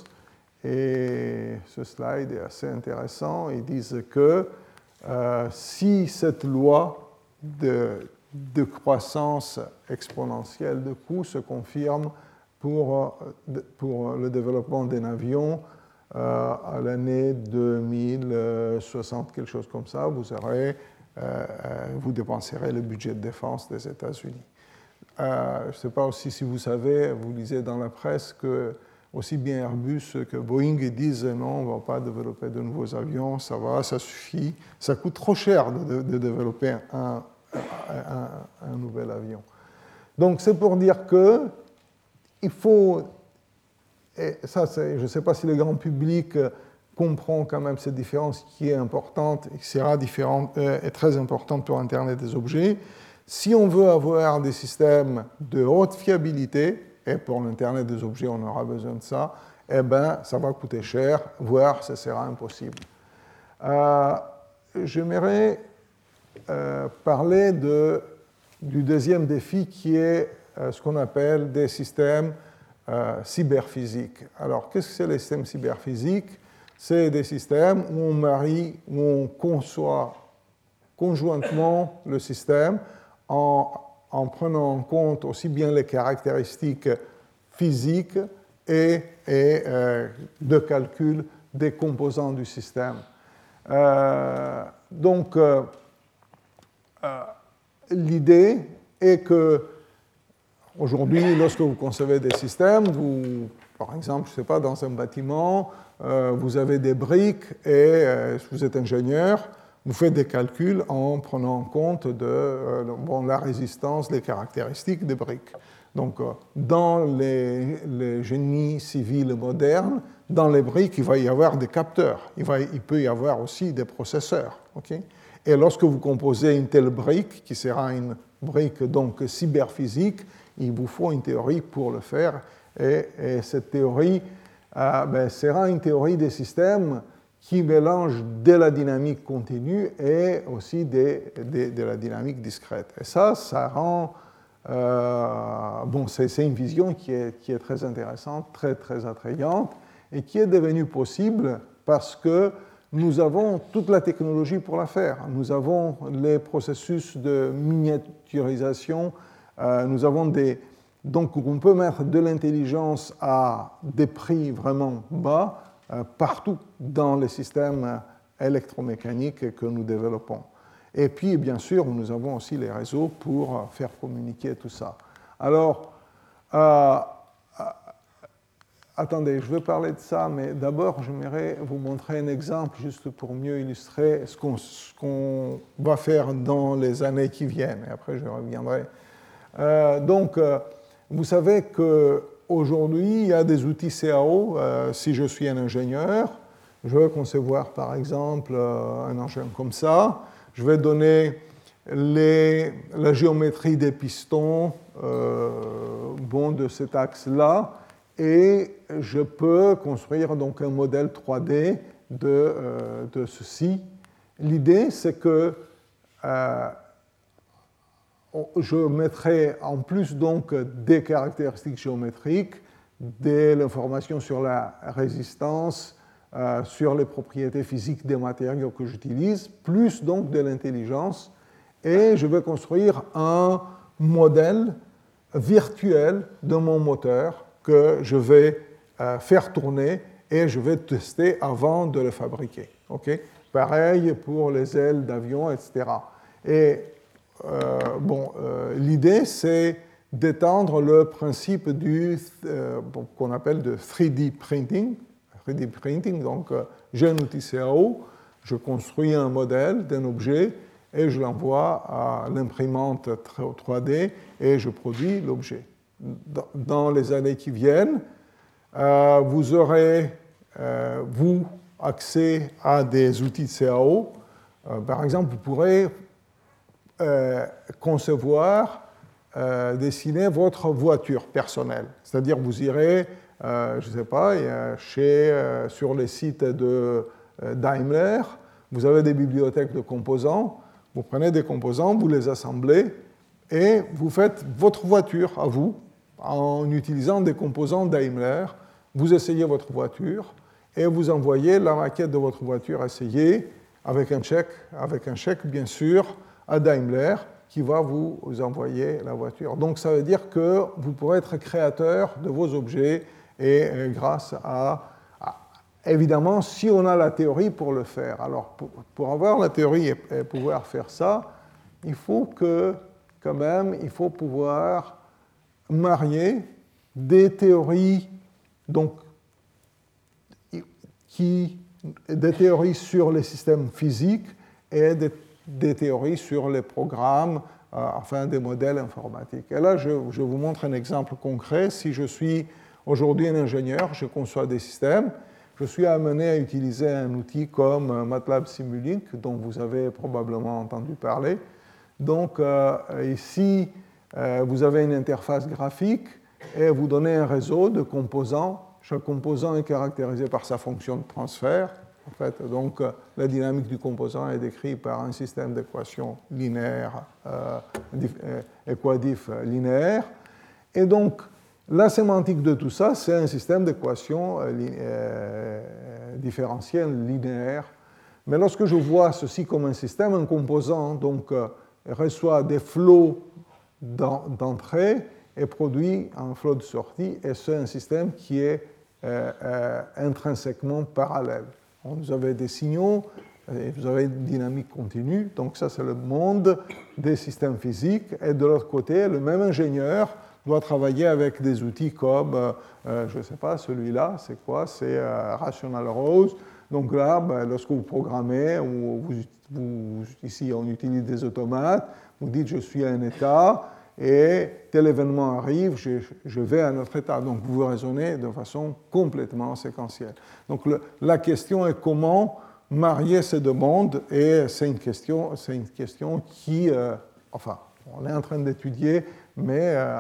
Et ce slide est assez intéressant. Ils disent que euh, si cette loi de, de croissance exponentielle de coûts se confirme pour, pour le développement d'un avion euh, à l'année deux mille soixante, quelque chose comme ça, vous, aurez, euh, vous dépenserez le budget de défense des États-Unis. Euh, je ne sais pas aussi si vous savez, vous lisez dans la presse que aussi bien Airbus que Boeing disent non, on ne va pas développer de nouveaux avions, ça va, ça suffit. Ça coûte trop cher de, de développer un, un, un nouvel avion. Donc c'est pour dire que il faut, et ça je ne sais pas si le grand public comprend quand même cette différence qui est importante et qui sera différente, euh, est très importante pour Internet des objets. Si on veut avoir des systèmes de haute fiabilité, et pour l'Internet des objets, on aura besoin de ça, eh bien, ça va coûter cher, voire ce sera impossible. Euh, J'aimerais euh, parler de, du deuxième défi qui est euh, ce qu'on appelle des systèmes euh, cyberphysiques. Alors, qu'est-ce que c'est les systèmes cyberphysiques? C'est des systèmes où on marie, où on conçoit conjointement le système en en prenant en compte aussi bien les caractéristiques physiques et, et euh, de calcul des composants du système. Euh, donc, euh, euh, l'idée est que, aujourd'hui, lorsque vous concevez des systèmes, vous par exemple, je ne sais pas, dans un bâtiment, euh, vous avez des briques et euh, si vous êtes ingénieur, vous faites des calculs en prenant en compte de, euh, bon, la résistance, les caractéristiques des briques. Donc, euh, dans les, les génies civils modernes, dans les briques, il va y avoir des capteurs. Il, va, il peut y avoir aussi des processeurs. Okay? Et lorsque vous composez une telle brique, qui sera une brique donc cyberphysique, il vous faut une théorie pour le faire. Et, et cette théorie euh, ben, sera une théorie des systèmes qui mélange de la dynamique continue et aussi de, de, de la dynamique discrète. Et ça, ça rend... Euh, bon, c'est, c'est une vision qui est, qui est très intéressante, très, très attrayante, et qui est devenue possible parce que nous avons toute la technologie pour la faire. Nous avons les processus de miniaturisation, euh, nous avons des... Donc, on peut mettre de l'intelligence à des prix vraiment bas, partout dans les systèmes électromécaniques que nous développons. Et puis, bien sûr, nous avons aussi les réseaux pour faire communiquer tout ça. Alors, euh, attendez, je vais parler de ça, mais d'abord, j'aimerais vous montrer un exemple juste pour mieux illustrer ce qu'on, ce qu'on va faire dans les années qui viennent. Et après, je reviendrai. Euh, donc, euh, vous savez que aujourd'hui, il y a des outils C A O. Euh, si je suis un ingénieur, je vais concevoir par exemple euh, un engin comme ça. Je vais donner les, la géométrie des pistons euh, bon, de cet axe-là et je peux construire donc un modèle trois D de, euh, de ceci. L'idée, c'est que euh, je mettrai en plus donc des caractéristiques géométriques, de l'information sur la résistance, euh, sur les propriétés physiques des matériaux que j'utilise, plus donc de l'intelligence, et je vais construire un modèle virtuel de mon moteur que je vais euh, faire tourner et je vais tester avant de le fabriquer. Okay? Pareil pour les ailes d'avion, et cetera. Et Euh, bon, euh, l'idée, c'est d'étendre le principe du, euh, bon, qu'on appelle de trois D printing. trois D printing, donc euh, j'ai un outil C A O, je construis un modèle d'un objet et je l'envoie à l'imprimante trois D et je produis l'objet. Dans les années qui viennent, euh, vous aurez, euh, vous, accès à des outils de C A O. Euh, par exemple, vous pourrez Euh, concevoir, euh, dessiner votre voiture personnelle. C'est-à-dire, vous irez, euh, je ne sais pas, chez, euh, sur les sites de euh, Daimler, vous avez des bibliothèques de composants, vous prenez des composants, vous les assemblez et vous faites votre voiture à vous en utilisant des composants Daimler. Vous essayez votre voiture et vous envoyez la maquette de votre voiture essayée avec un chèque, avec un chèque bien sûr, à Daimler, qui va vous envoyer la voiture. Donc ça veut dire que vous pourrez être créateur de vos objets et grâce à, à... Évidemment, si on a la théorie pour le faire. Alors, pour, pour avoir la théorie et, et pouvoir faire ça, il faut que, quand même, il faut pouvoir marier des théories, donc, qui, des théories sur les systèmes physiques et des des théories sur les programmes, euh, enfin des modèles informatiques. Et là, je, je vous montre un exemple concret. Si je suis aujourd'hui un ingénieur, je conçois des systèmes, je suis amené à utiliser un outil comme MATLAB Simulink, dont vous avez probablement entendu parler. Donc euh, ici, euh, vous avez une interface graphique et vous donnez un réseau de composants. Chaque composant est caractérisé par sa fonction de transfert. En fait, donc, la dynamique du composant est décrite par un système d'équations linéaires, euh, équadif linéaire. Et donc, la sémantique de tout ça, c'est un système d'équations euh, différentielles linéaires. Mais lorsque je vois ceci comme un système, un composant donc, euh, reçoit des flots d'entrée et produit un flot de sortie, et c'est un système qui est euh, euh, intrinsèquement parallèle. Vous avez des signaux, et vous avez une dynamique continue, donc ça c'est le monde des systèmes physiques, et de l'autre côté, le même ingénieur doit travailler avec des outils comme, euh, je ne sais pas, celui-là, c'est quoi? C'est euh, Rational Rows. Donc là, ben, lorsque vous programmez, ou vous, vous, ici on utilise des automates, vous dites je suis à un état, et tel événement arrive, je, je vais à un autre état. Donc vous raisonnez de façon complètement séquentielle. Donc le, la question est comment marier ces deux mondes, et c'est une question, c'est une question qui, euh, enfin, on est en train d'étudier, mais euh,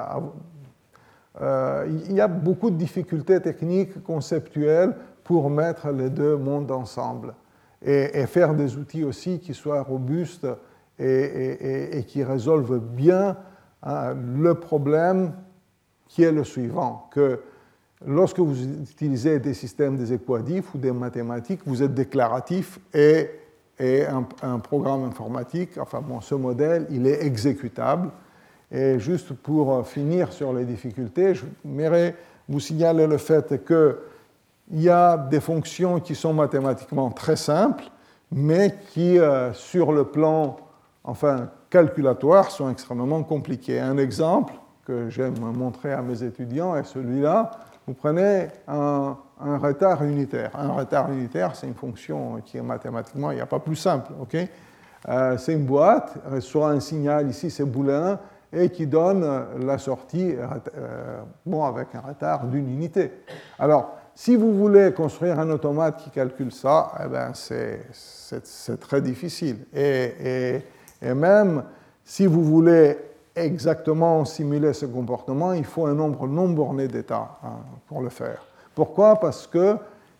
euh, il y a beaucoup de difficultés techniques, conceptuelles, pour mettre les deux mondes ensemble et, et faire des outils aussi qui soient robustes et, et, et qui résolvent bien hein, le problème qui est le suivant, que lorsque vous utilisez des systèmes des équadifs ou des mathématiques, vous êtes déclaratif et, et un, un programme informatique, enfin bon, ce modèle, il est exécutable. Et juste pour finir sur les difficultés, je voudrais vous signaler le fait que il y a des fonctions qui sont mathématiquement très simples, mais qui, euh, sur le plan enfin, calculatoire, sont extrêmement compliquées. Un exemple que j'aime montrer à mes étudiants est celui-là. Vous prenez un, un retard unitaire. Un retard unitaire, c'est une fonction qui est mathématiquement, il n'y a pas plus simple. Okay euh, c'est une boîte, reçoit un signal, ici c'est booléen, et qui donne la sortie euh, bon, avec un retard d'une unité. Alors, si vous voulez construire un automate qui calcule ça, eh ben c'est, c'est, c'est très difficile. Et, et, et même si vous voulez exactement simuler ce comportement, il faut un nombre non borné d'états hein, pour le faire. Pourquoi? Parce que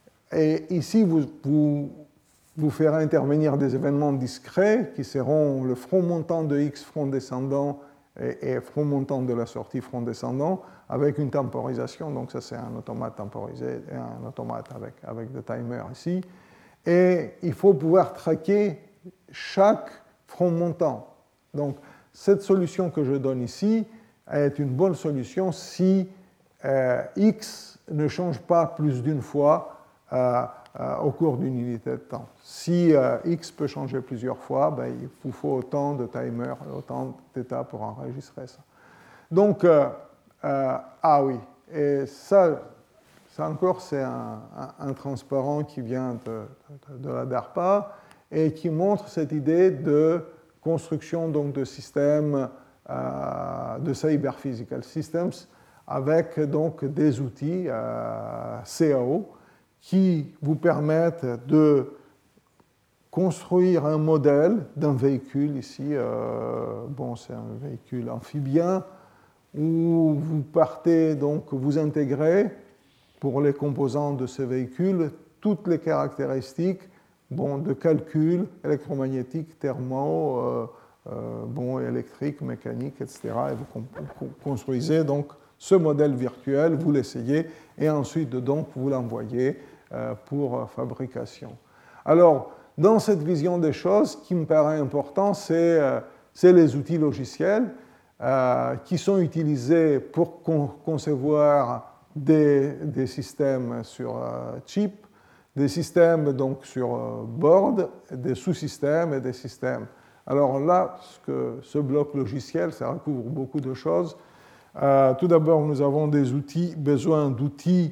et ici, vous, vous, vous ferez intervenir des événements discrets qui seront le front montant de x, front descendant, et, et front montant de la sortie, front descendant, avec une temporisation, donc ça c'est un automate temporisé et un automate avec, avec des timers ici. Et il faut pouvoir traquer chaque front montant. Donc cette solution que je donne ici est une bonne solution si euh, x ne change pas plus d'une fois euh, euh, au cours d'une unité de temps. Si euh, x peut changer plusieurs fois, ben, il vous faut autant de timers, autant d'états pour enregistrer ça. Donc, euh, Euh, ah oui, et ça, ça encore, c'est un, un, un transparent qui vient de, de, de la DARPA et qui montre cette idée de construction donc, de systèmes euh, de cyber physical systems avec donc, des outils euh, C A O qui vous permettent de construire un modèle d'un véhicule ici. Euh, bon, c'est un véhicule amphibien où vous partez, donc vous intégrez pour les composants de ce véhicule toutes les caractéristiques bon, de calcul électromagnétique, thermo, euh, euh, bon, électrique, mécanique, et cetera. Et vous, vous construisez donc ce modèle virtuel, vous l'essayez, et ensuite donc vous l'envoyez euh, pour fabrication. Alors, dans cette vision des choses, ce qui me paraît important, c'est, euh, c'est les outils logiciels. Euh, qui sont utilisés pour con- concevoir des, des systèmes sur euh, chip, des systèmes donc sur euh, board, des sous-systèmes et des systèmes. Alors là, ce, que, ce bloc logiciel, ça recouvre beaucoup de choses. Euh, tout d'abord, nous avons des outils, besoin d'outils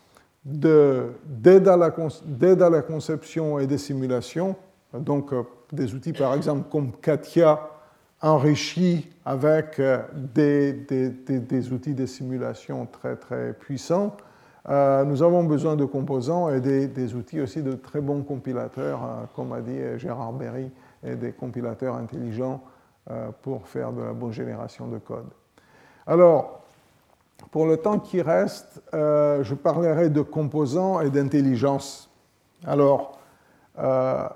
de, d'aide, à la, d'aide à la conception et des simulations. Donc, euh, des outils, par exemple, comme CATIA, enrichi avec des, des, des, des outils de simulation très, très puissants. Euh, nous avons besoin de composants et des, des outils aussi de très bons compilateurs, euh, comme a dit Gérard Berry, et des compilateurs intelligents euh, pour faire de la bonne génération de code. Alors, pour le temps qui reste, euh, je parlerai de composants et d'intelligence. Alors, euh,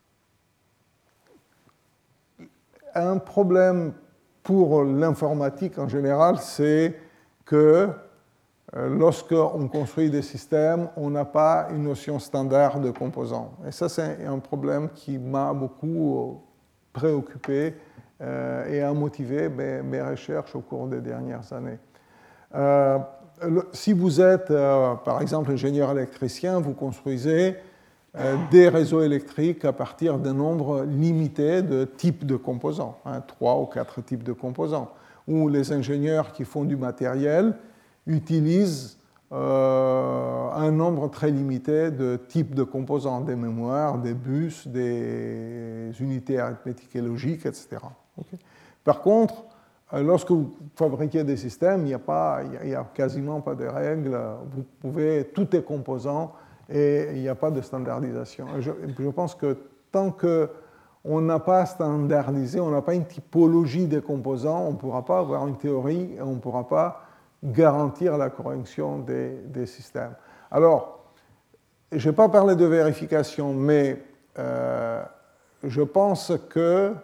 un problème pour l'informatique en général, c'est que lorsqu'on construit des systèmes, on n'a pas une notion standard de composants. Et ça, c'est un problème qui m'a beaucoup préoccupé euh, et a motivé mes, mes recherches au cours des dernières années. Euh, le, si vous êtes, euh, par exemple, ingénieur électricien, vous construisez euh, des réseaux électriques à partir d'un nombre limité de types de composants, hein, trois ou quatre types de composants. où les ingénieurs qui font du matériel utilisent euh, un nombre très limité de types de composants, des mémoires, des bus, des unités arithmétiques et logiques, et cetera. Okay. Par contre, lorsque vous fabriquez des systèmes, il n'y a, pas, il y a quasiment pas de règles. Vous pouvez, tout est composant et il n'y a pas de standardisation. Je, je pense que tant qu'on n'a pas standardisé, on n'a pas une typologie des composants, on ne pourra pas avoir une théorie et on ne pourra pas garantir la correction des, des systèmes. Alors, je n'ai pas parlé de vérification, mais euh, je pense que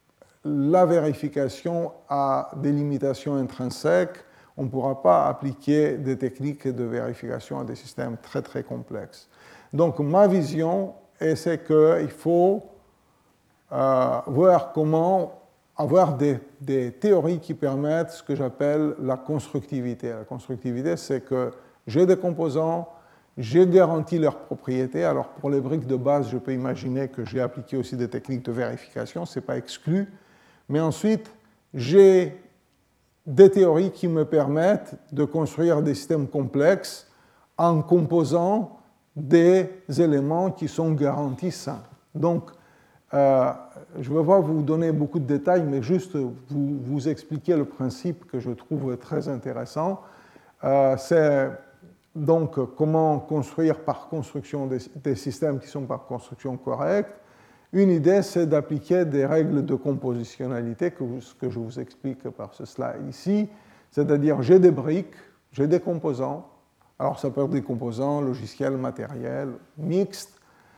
la vérification a des limitations intrinsèques. On ne pourra pas appliquer des techniques de vérification à des systèmes très, très complexes. Donc, ma vision, c'est qu'il faut euh, voir comment avoir des, des théories qui permettent ce que j'appelle la constructivité. La constructivité, c'est que j'ai des composants, j'ai garanti leurs propriétés. Alors, pour les briques de base, je peux imaginer que j'ai appliqué aussi des techniques de vérification, ce n'est pas exclu. Mais ensuite, j'ai des théories qui me permettent de construire des systèmes complexes en composant des éléments qui sont garantis sains. Donc, euh, je ne vais pas vous donner beaucoup de détails, mais juste vous, vous expliquer le principe que je trouve très intéressant. Euh, c'est donc comment construire par construction des, des systèmes qui sont par construction corrects. Une idée, c'est d'appliquer des règles de compositionnalité, que, vous, que je vous explique par ce slide ici. C'est-à-dire, j'ai des briques, j'ai des composants. Alors, ça peut être des composants logiciels, matériels, mixtes.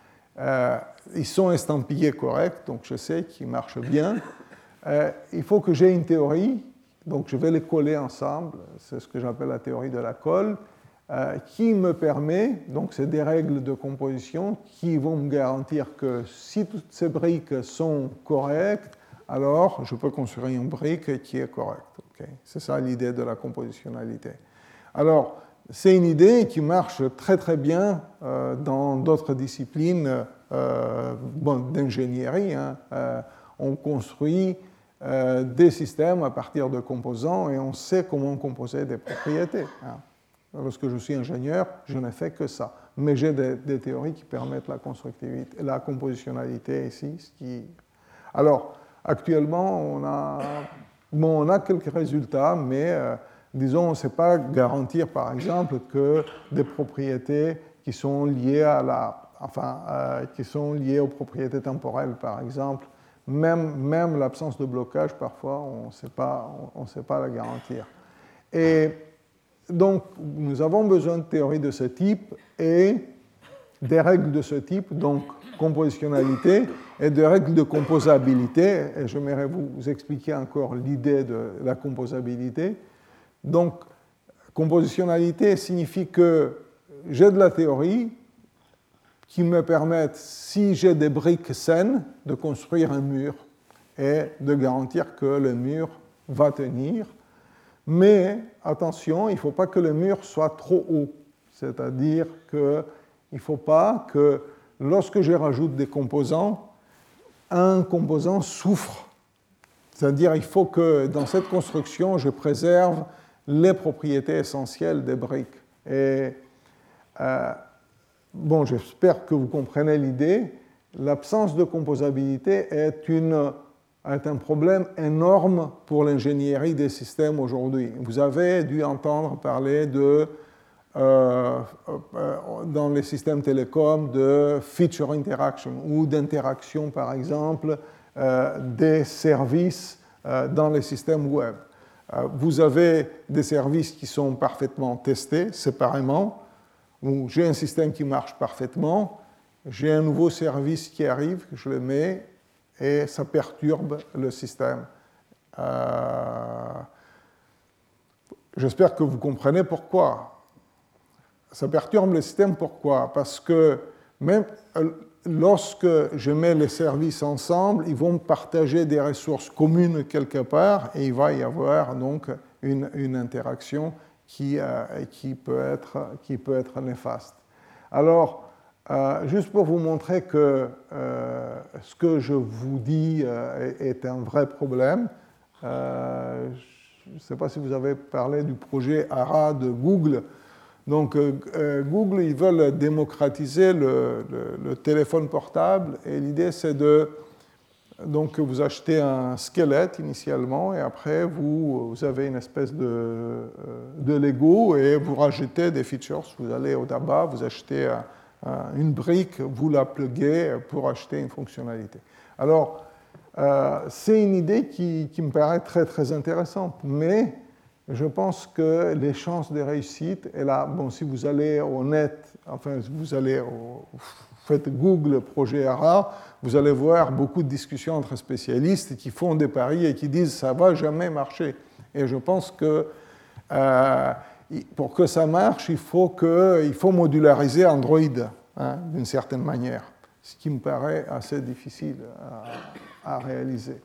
Euh, ils sont estampillés corrects, donc je sais qu'ils marchent bien. Euh, il faut que j'ai une théorie, donc je vais les coller ensemble. C'est ce que j'appelle la théorie de la colle. Euh, qui me permet, donc c'est des règles de composition qui vont me garantir que si toutes ces briques sont correctes, alors je peux construire une brique qui est correcte. Okay. C'est ça l'idée de la compositionnalité. Alors, c'est une idée qui marche très très bien euh, dans d'autres disciplines euh, bon, d'ingénierie. Hein. Euh, on construit euh, des systèmes à partir de composants et on sait comment composer des propriétés. Hein. Lorsque je suis ingénieur, je n'ai fait que ça. Mais j'ai des, des théories qui permettent la constructivité, la compositionnalité ici. Ce qui... Alors, actuellement, on a, bon, on a quelques résultats, mais euh, disons, on ne sait pas garantir, par exemple, que des propriétés qui sont liées à la, enfin, euh, qui sont liées aux propriétés temporelles, par exemple, même, même l'absence de blocage, parfois, on ne sait pas, on, on sait pas la garantir. Et donc, nous avons besoin de théories de ce type et des règles de ce type, donc compositionnalité et des règles de composabilité. Et j'aimerais vous expliquer encore l'idée de la composabilité. Donc, compositionnalité signifie que j'ai de la théorie qui me permet, si j'ai des briques saines, de construire un mur et de garantir que le mur va tenir. Mais attention, il ne faut pas que le mur soit trop haut. C'est-à-dire qu'il ne faut pas que lorsque je rajoute des composants, un composant souffre. C'est-à-dire qu'il faut que dans cette construction, je préserve les propriétés essentielles des briques. Et euh, bon, j'espère que vous comprenez l'idée. L'absence de composabilité est une... est un problème énorme pour l'ingénierie des systèmes aujourd'hui. Vous avez dû entendre parler de, euh, euh, dans les systèmes télécoms de feature interaction ou d'interaction, par exemple, euh, des services euh, dans les systèmes web. Euh, vous avez des services qui sont parfaitement testés séparément, où j'ai un système qui marche parfaitement, j'ai un nouveau service qui arrive, je le mets, et ça perturbe le système. Euh, j'espère que vous comprenez pourquoi. Ça perturbe le système, pourquoi? Parce que même lorsque je mets les services ensemble, ils vont partager des ressources communes quelque part et il va y avoir donc une, une interaction qui, euh, qui, peut être, qui peut être néfaste. Alors, Euh, juste pour vous montrer que euh, ce que je vous dis euh, est, est un vrai problème, euh, ne sais pas si vous avez parlé du projet Ara de Google. Donc, euh, Google, ils veulent démocratiser le, le, le téléphone portable. Et l'idée, c'est de... Donc, vous achetez un squelette initialement, et après, vous, vous avez une espèce de, de Lego, et vous rajoutez des features. Vous allez au tabac, vous achetez un, un, une brique, vous la pluguez pour acheter une fonctionnalité. Alors, euh, c'est une idée qui, qui me paraît très, très intéressante, mais je pense que les chances de réussite, et là, bon, si vous allez au net, enfin, vous allez au... faites Google projet Ara, vous allez voir beaucoup de discussions entre spécialistes qui font des paris et qui disent ça ne va jamais marcher. Et je pense que euh, pour que ça marche, il faut, que, il faut modulariser Android hein, d'une certaine manière, ce qui me paraît assez difficile à, à réaliser.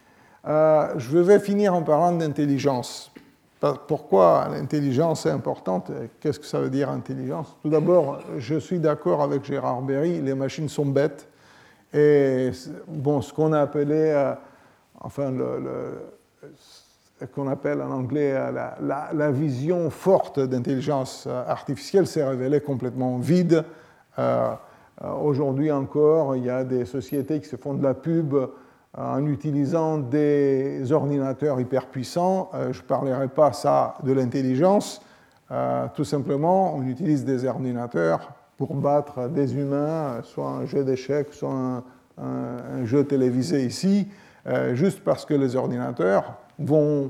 Euh, je vais finir en parlant d'intelligence. Pourquoi l'intelligence est importante? Qu'est-ce que ça veut dire intelligence? Tout d'abord, je suis d'accord avec Gérard Berry, les machines sont bêtes. Et bon, ce qu'on a appelé, euh, enfin, le, le, ce qu'on appelle en anglais la, la, la vision forte d'intelligence artificielle s'est révélée complètement vide. Euh, aujourd'hui encore, il y a des sociétés qui se font de la pub en utilisant des ordinateurs hyper puissants. Je ne parlerai pas ça de l'intelligence. Euh, tout simplement, on utilise des ordinateurs pour battre des humains, soit un jeu d'échecs, soit un, un, un jeu télévisé ici, euh, juste parce que les ordinateurs vont,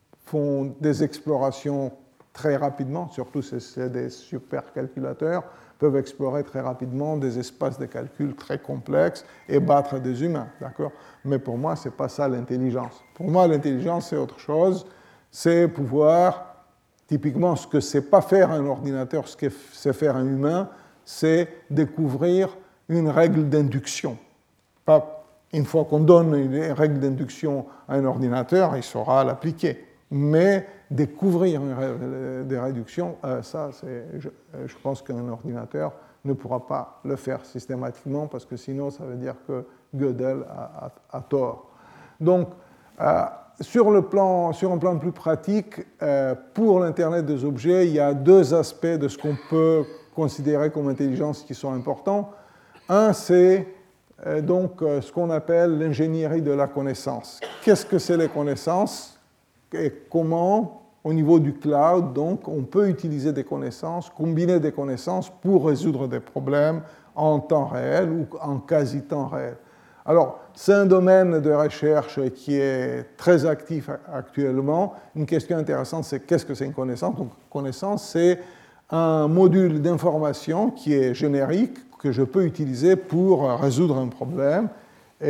font des explorations très rapidement, surtout si c'est des supercalculateurs, peuvent explorer très rapidement des espaces de calcul très complexes et battre des humains, d'accord? Mais pour moi, ce n'est pas ça l'intelligence. Pour moi, l'intelligence, c'est autre chose. C'est pouvoir, typiquement, ce que ne sait pas faire un ordinateur, ce que sait faire un humain, c'est découvrir une règle d'induction. Pas une fois qu'on donne une règle d'induction à un ordinateur, il saura l'appliquer. Mais découvrir une règle de réduction, euh, ça, c'est, je, je pense qu'un ordinateur ne pourra pas le faire systématiquement, parce que sinon, ça veut dire que Gödel a, a, a tort. Donc, euh, sur, le plan, sur un plan plus pratique, euh, pour l'Internet des objets, il y a deux aspects de ce qu'on peut considérer comme intelligence qui sont importants. Un, c'est euh, donc euh, ce qu'on appelle l'ingénierie de la connaissance. Qu'est-ce que c'est les connaissances et comment, au niveau du cloud, donc, on peut utiliser des connaissances, combiner des connaissances pour résoudre des problèmes en temps réel ou en quasi-temps réel. Alors, c'est un domaine de recherche qui est très actif actuellement. Une question intéressante, c'est qu'est-ce que c'est une connaissance? Donc, connaissance, c'est un module d'information qui est générique, que je peux utiliser pour résoudre un problème. Et,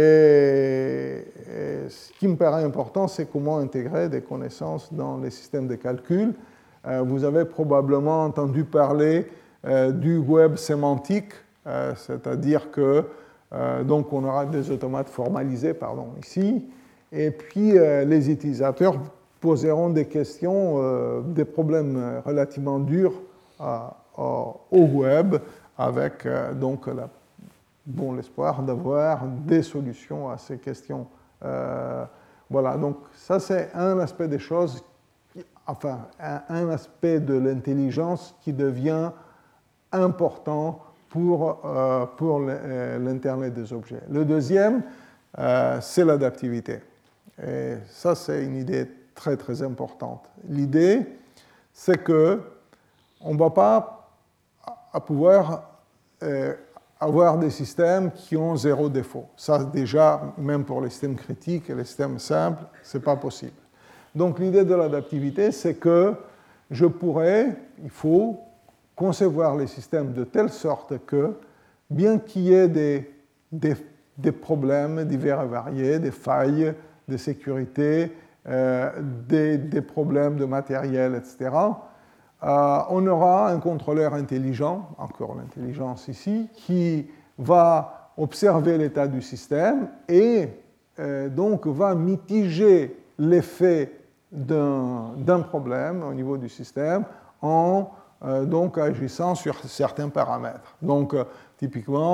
et ce qui me paraît important, c'est comment intégrer des connaissances dans les systèmes de calcul. Euh, vous avez probablement entendu parler euh, du web sémantique, euh, c'est-à-dire que euh, donc on aura des automates formalisés, pardon, ici, et puis euh, les utilisateurs poseront des questions, euh, des problèmes relativement durs à, à, au web, avec euh, donc la bon, l'espoir d'avoir des solutions à ces questions. Euh, voilà, donc ça c'est un aspect des choses, enfin un, un aspect de l'intelligence qui devient important pour, euh, pour l'Internet des objets. Le deuxième, euh, c'est l'adaptivité. Et ça c'est une idée très très importante. L'idée, c'est qu'on ne va pas à pouvoir euh, avoir des systèmes qui ont zéro défaut. Ça, déjà, même pour les systèmes critiques et les systèmes simples, ce n'est pas possible. Donc, l'idée de l'adaptivité, c'est que je pourrais, il faut concevoir les systèmes de telle sorte que, bien qu'il y ait des, des, des problèmes divers et variés, des failles de sécurité, euh, des, des problèmes de matériel, et cetera, Euh, on aura un contrôleur intelligent, encore l'intelligence ici, qui va observer l'état du système et euh, donc va mitiger l'effet d'un, d'un problème au niveau du système en euh, donc agissant sur certains paramètres. Donc, euh, typiquement,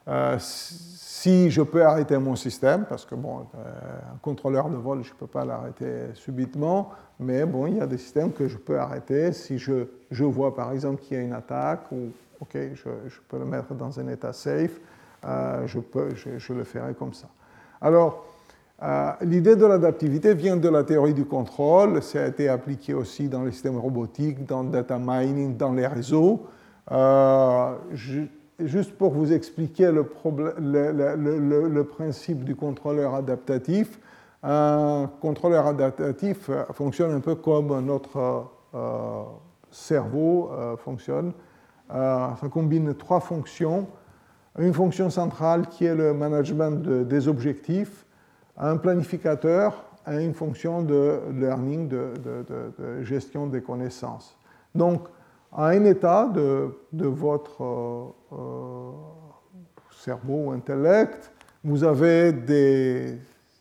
euh, si je peux arrêter mon système, parce que bon, un contrôleur de vol, je ne peux pas l'arrêter subitement, mais bon, il y a des systèmes que je peux arrêter si je, je vois par exemple qu'il y a une attaque, ou ok, je, je peux le mettre dans un état safe, euh, je, peux, je, je le ferai comme ça. Alors, euh, l'idée de l'adaptivité vient de la théorie du contrôle, ça a été appliqué aussi dans les systèmes robotiques, dans le data mining, dans les réseaux. Euh, je, Juste pour vous expliquer le, problème, le, le, le, le principe du contrôleur adaptatif, un contrôleur adaptatif fonctionne un peu comme notre euh, cerveau euh, fonctionne. Euh, ça combine trois fonctions. Une fonction centrale qui est le management de, des objectifs, un planificateur et une fonction de learning, de, de, de, de gestion des connaissances. Donc, à un état de, de votre euh, euh, cerveau ou intellect, vous avez des,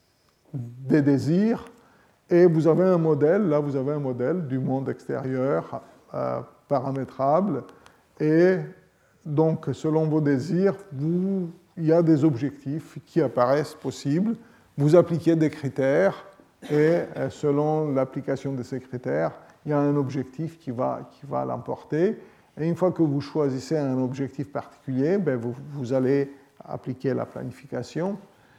des désirs et vous avez un modèle, là vous avez un modèle du monde extérieur euh, paramétrable et donc selon vos désirs, vous, il y a des objectifs qui apparaissent possibles, vous appliquez des critères et selon l'application de ces critères, il y a un objectif qui va, qui va l'emporter. Et une fois que vous choisissez un objectif particulier, ben vous, vous allez appliquer la planification.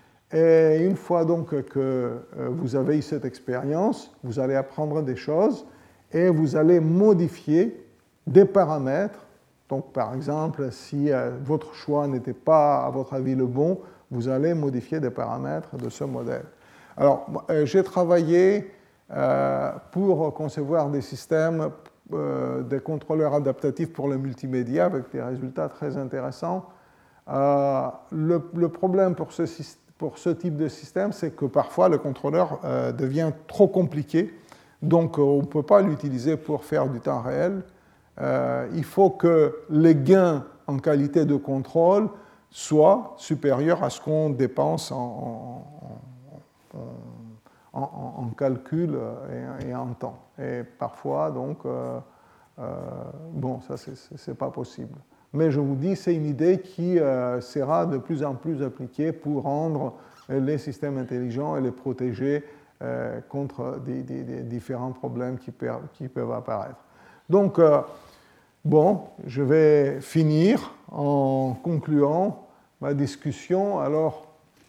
Et une fois donc que vous avez eu cette expérience, vous allez apprendre des choses et vous allez modifier des paramètres. Donc, par exemple, si votre choix n'était pas, à votre avis, le bon, vous allez modifier des paramètres de ce modèle. Alors, j'ai travaillé Euh, pour concevoir des systèmes, euh, des contrôleurs adaptatifs pour le multimédia avec des résultats très intéressants. Euh, le, le problème pour ce, pour ce type de système, c'est que parfois le contrôleur euh, devient trop compliqué, donc euh, on ne peut pas l'utiliser pour faire du temps réel. Euh, il faut que les gains en qualité de contrôle soient supérieurs à ce qu'on dépense en, en, en, en En, en calcul et, et en temps. Et parfois, donc, euh, euh, bon, ça, c'est pas possible. Mais je vous dis, c'est une idée qui euh, sera de plus en plus appliquée pour rendre les systèmes intelligents et les protéger euh, contre des, des, des différents problèmes qui, per, qui peuvent apparaître. Donc, euh, bon, je vais finir en concluant ma discussion. Alors,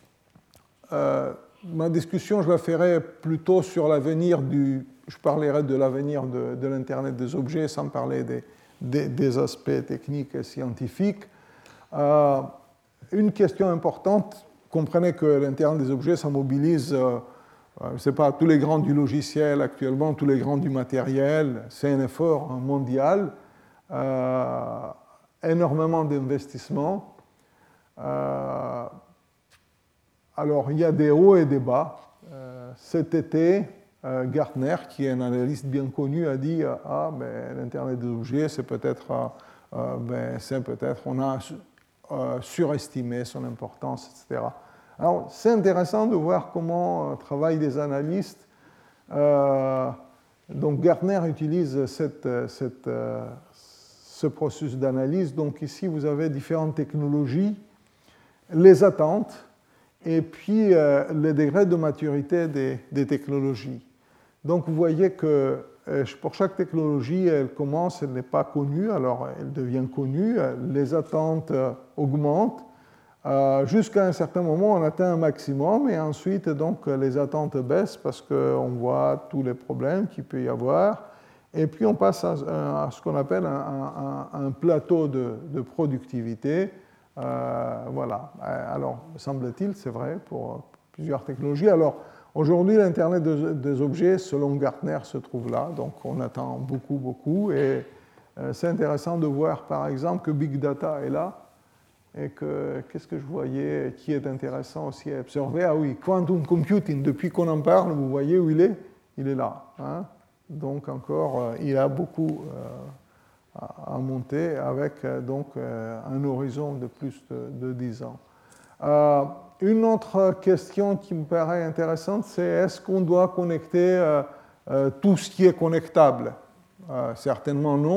euh, ma discussion, je la ferai plutôt sur l'avenir du... Je parlerai de l'avenir de, de l'Internet des objets sans parler des, des, des aspects techniques et scientifiques. Euh, une question importante, comprenez que l'Internet des objets, ça mobilise, euh, je ne sais pas, tous les grands du logiciel actuellement, tous les grands du matériel. C'est un effort mondial, euh, énormément d'investissements. Euh, Alors, il y a des hauts et des bas. Euh, cet été, euh, Gartner, qui est un analyste bien connu, a dit « Ah, ben, l'Internet des objets, c'est peut-être, euh, ben, c'est peut-être, on a euh, surestimé son importance, et cetera » Alors, c'est intéressant de voir comment euh, travaillent les analystes. Euh, donc, Gartner utilise cette, cette, euh, ce processus d'analyse. Donc, ici, vous avez différentes technologies, les attentes, et puis euh, le degré de maturité des, des technologies. Donc vous voyez que euh, pour chaque technologie, elle commence, elle n'est pas connue, alors elle devient connue, les attentes euh, augmentent, euh, jusqu'à un certain moment on atteint un maximum, et ensuite donc les attentes baissent parce qu'on voit tous les problèmes qu'il peut y avoir, et puis on passe à, à ce qu'on appelle un, un, un plateau de, de productivité. Euh, voilà. Alors, semble-t-il, c'est vrai pour plusieurs technologies. Alors, aujourd'hui, l'Internet des objets, selon Gartner, se trouve là. Donc, on attend beaucoup, beaucoup. Et euh, c'est intéressant de voir, par exemple, que Big Data est là. Et que, qu'est-ce que je voyais qui est intéressant aussi à observer? Ah oui, Quantum Computing, depuis qu'on en parle, vous voyez où il est? Il est là. Hein? Donc, encore, euh, il a beaucoup... Euh, à monter avec donc un horizon de plus de, de dix ans. Euh, une autre question qui me paraît intéressante, c'est est-ce qu'on doit connecter euh, euh, tout ce qui est connectable? euh, Certainement non.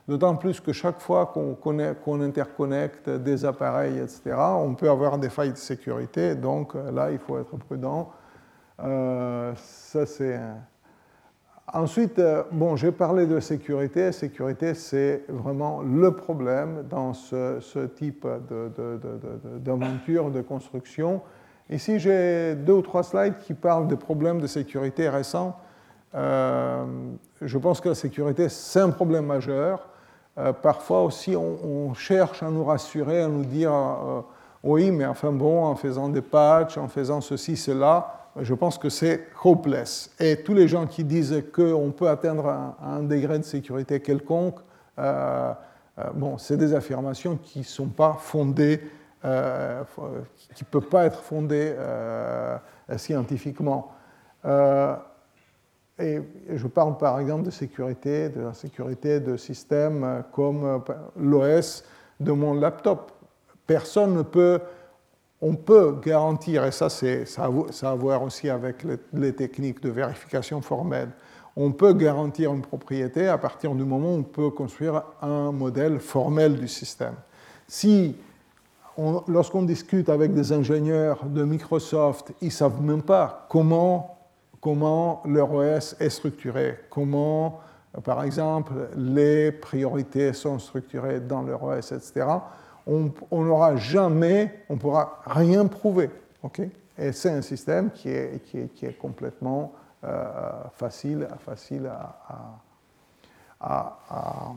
D'autant plus que chaque fois qu'on, qu'on interconnecte des appareils, et cetera, on peut avoir des failles de sécurité. Donc là, il faut être prudent. Euh, ça, c'est un... Ensuite, bon, j'ai parlé de sécurité. Sécurité, c'est vraiment le problème dans ce, ce type de, de, de, de, d'aventure, de construction. Ici, j'ai deux ou trois slides qui parlent des problèmes de sécurité récents. Euh, je pense que la sécurité, c'est un problème majeur. Euh, parfois aussi, on, on cherche à nous rassurer, à nous dire euh, oui, mais enfin bon, en faisant des patchs, en faisant ceci, cela, je pense que c'est hopeless. Et tous les gens qui disent qu'on peut atteindre un, un degré de sécurité quelconque, euh, euh, bon, c'est des affirmations qui ne sont pas fondées, euh, qui ne peuvent pas être fondées euh, scientifiquement. Euh, et je parle par exemple de sécurité, de la sécurité de systèmes comme l'O S de mon laptop. Personne ne peut... On peut garantir, et ça, c'est, ça a à voir aussi avec les, les techniques de vérification formelle, on peut garantir une propriété à partir du moment où on peut construire un modèle formel du système. Si, on, lorsqu'on discute avec des ingénieurs de Microsoft, ils ne savent même pas comment, comment leur O S est structuré, comment, par exemple, les priorités sont structurées dans leur O S, et cetera, on n'aura jamais, on ne pourra rien prouver. Okay? Et c'est un système qui est, qui est, qui est complètement euh, facile, facile à, à, à,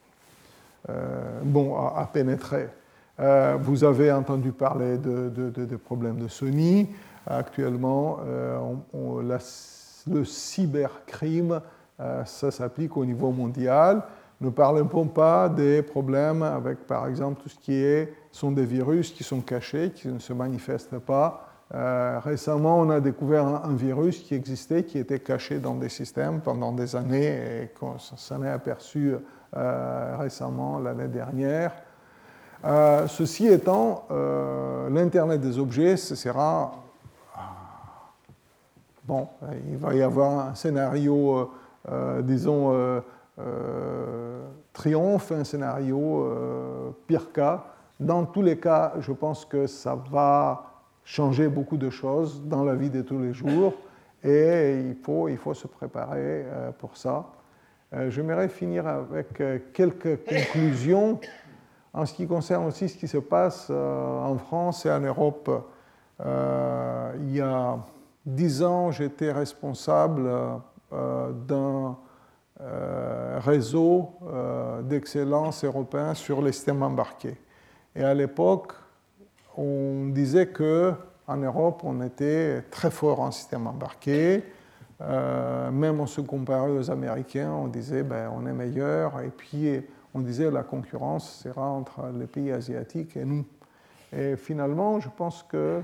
euh, bon, à, à pénétrer. Euh, vous avez entendu parler de, de, de, de problèmes de Sony. Actuellement, euh, on, on, la, le cybercrime, euh, ça s'applique au niveau mondial. Ne parlons pas des problèmes avec, par exemple, tout ce qui est, sont des virus qui sont cachés, qui ne se manifestent pas. Euh, récemment, on a découvert un, un virus qui existait, qui était caché dans des systèmes pendant des années et qu'on s'en est aperçu euh, récemment, l'année dernière. Euh, ceci étant, euh, l'Internet des objets, ce sera... Bon, il va y avoir un scénario, euh, disons... Euh, Euh, triomphe, un scénario euh, pire cas. Dans tous les cas, je pense que ça va changer beaucoup de choses dans la vie de tous les jours et il faut, il faut se préparer euh, pour ça. Euh, j'aimerais finir avec euh, quelques conclusions en ce qui concerne aussi ce qui se passe euh, en France et en Europe. Euh, il y a dix ans, j'étais responsable euh, d'un Euh, réseau euh, d'excellence européen sur les systèmes embarqués. Et à l'époque, on disait qu'en Europe, on était très fort en système embarqué. Euh, même on se comparait aux Américains, on disait ben, on est meilleur. Et puis on disait la concurrence sera entre les pays asiatiques et nous. Et finalement, je pense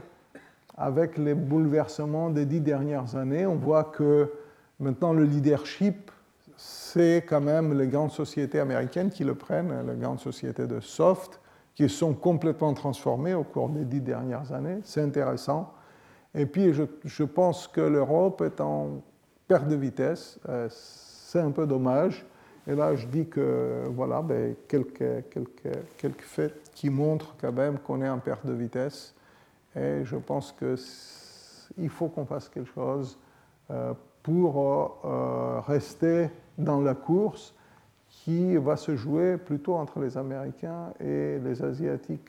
qu'avec les bouleversements des dix dernières années, on voit que maintenant le leadership, c'est quand même les grandes sociétés américaines qui le prennent, les grandes sociétés de soft, qui sont complètement transformées au cours des dix dernières années. C'est intéressant. Et puis, je, je pense que l'Europe est en perte de vitesse. C'est un peu dommage. Et là, je dis que, voilà, ben, quelques, quelques, quelques faits qui montrent quand même qu'on est en perte de vitesse. Et je pense qu'il faut qu'on fasse quelque chose euh, pour euh, rester dans la course qui va se jouer plutôt entre les Américains et les Asiatiques.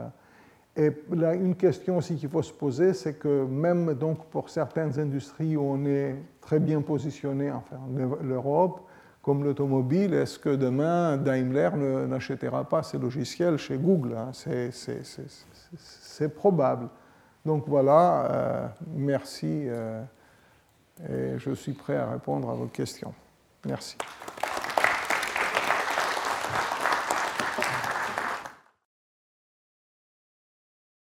Et là, une question aussi qu'il faut se poser, c'est que même donc, pour certaines industries où on est très bien positionné, enfin l'Europe, comme l'automobile, est-ce que demain Daimler n'achètera pas ses logiciels chez Google, hein? c'est, c'est, c'est, c'est probable. Donc voilà, euh, merci. Euh, Et je suis prêt à répondre à vos questions. Merci.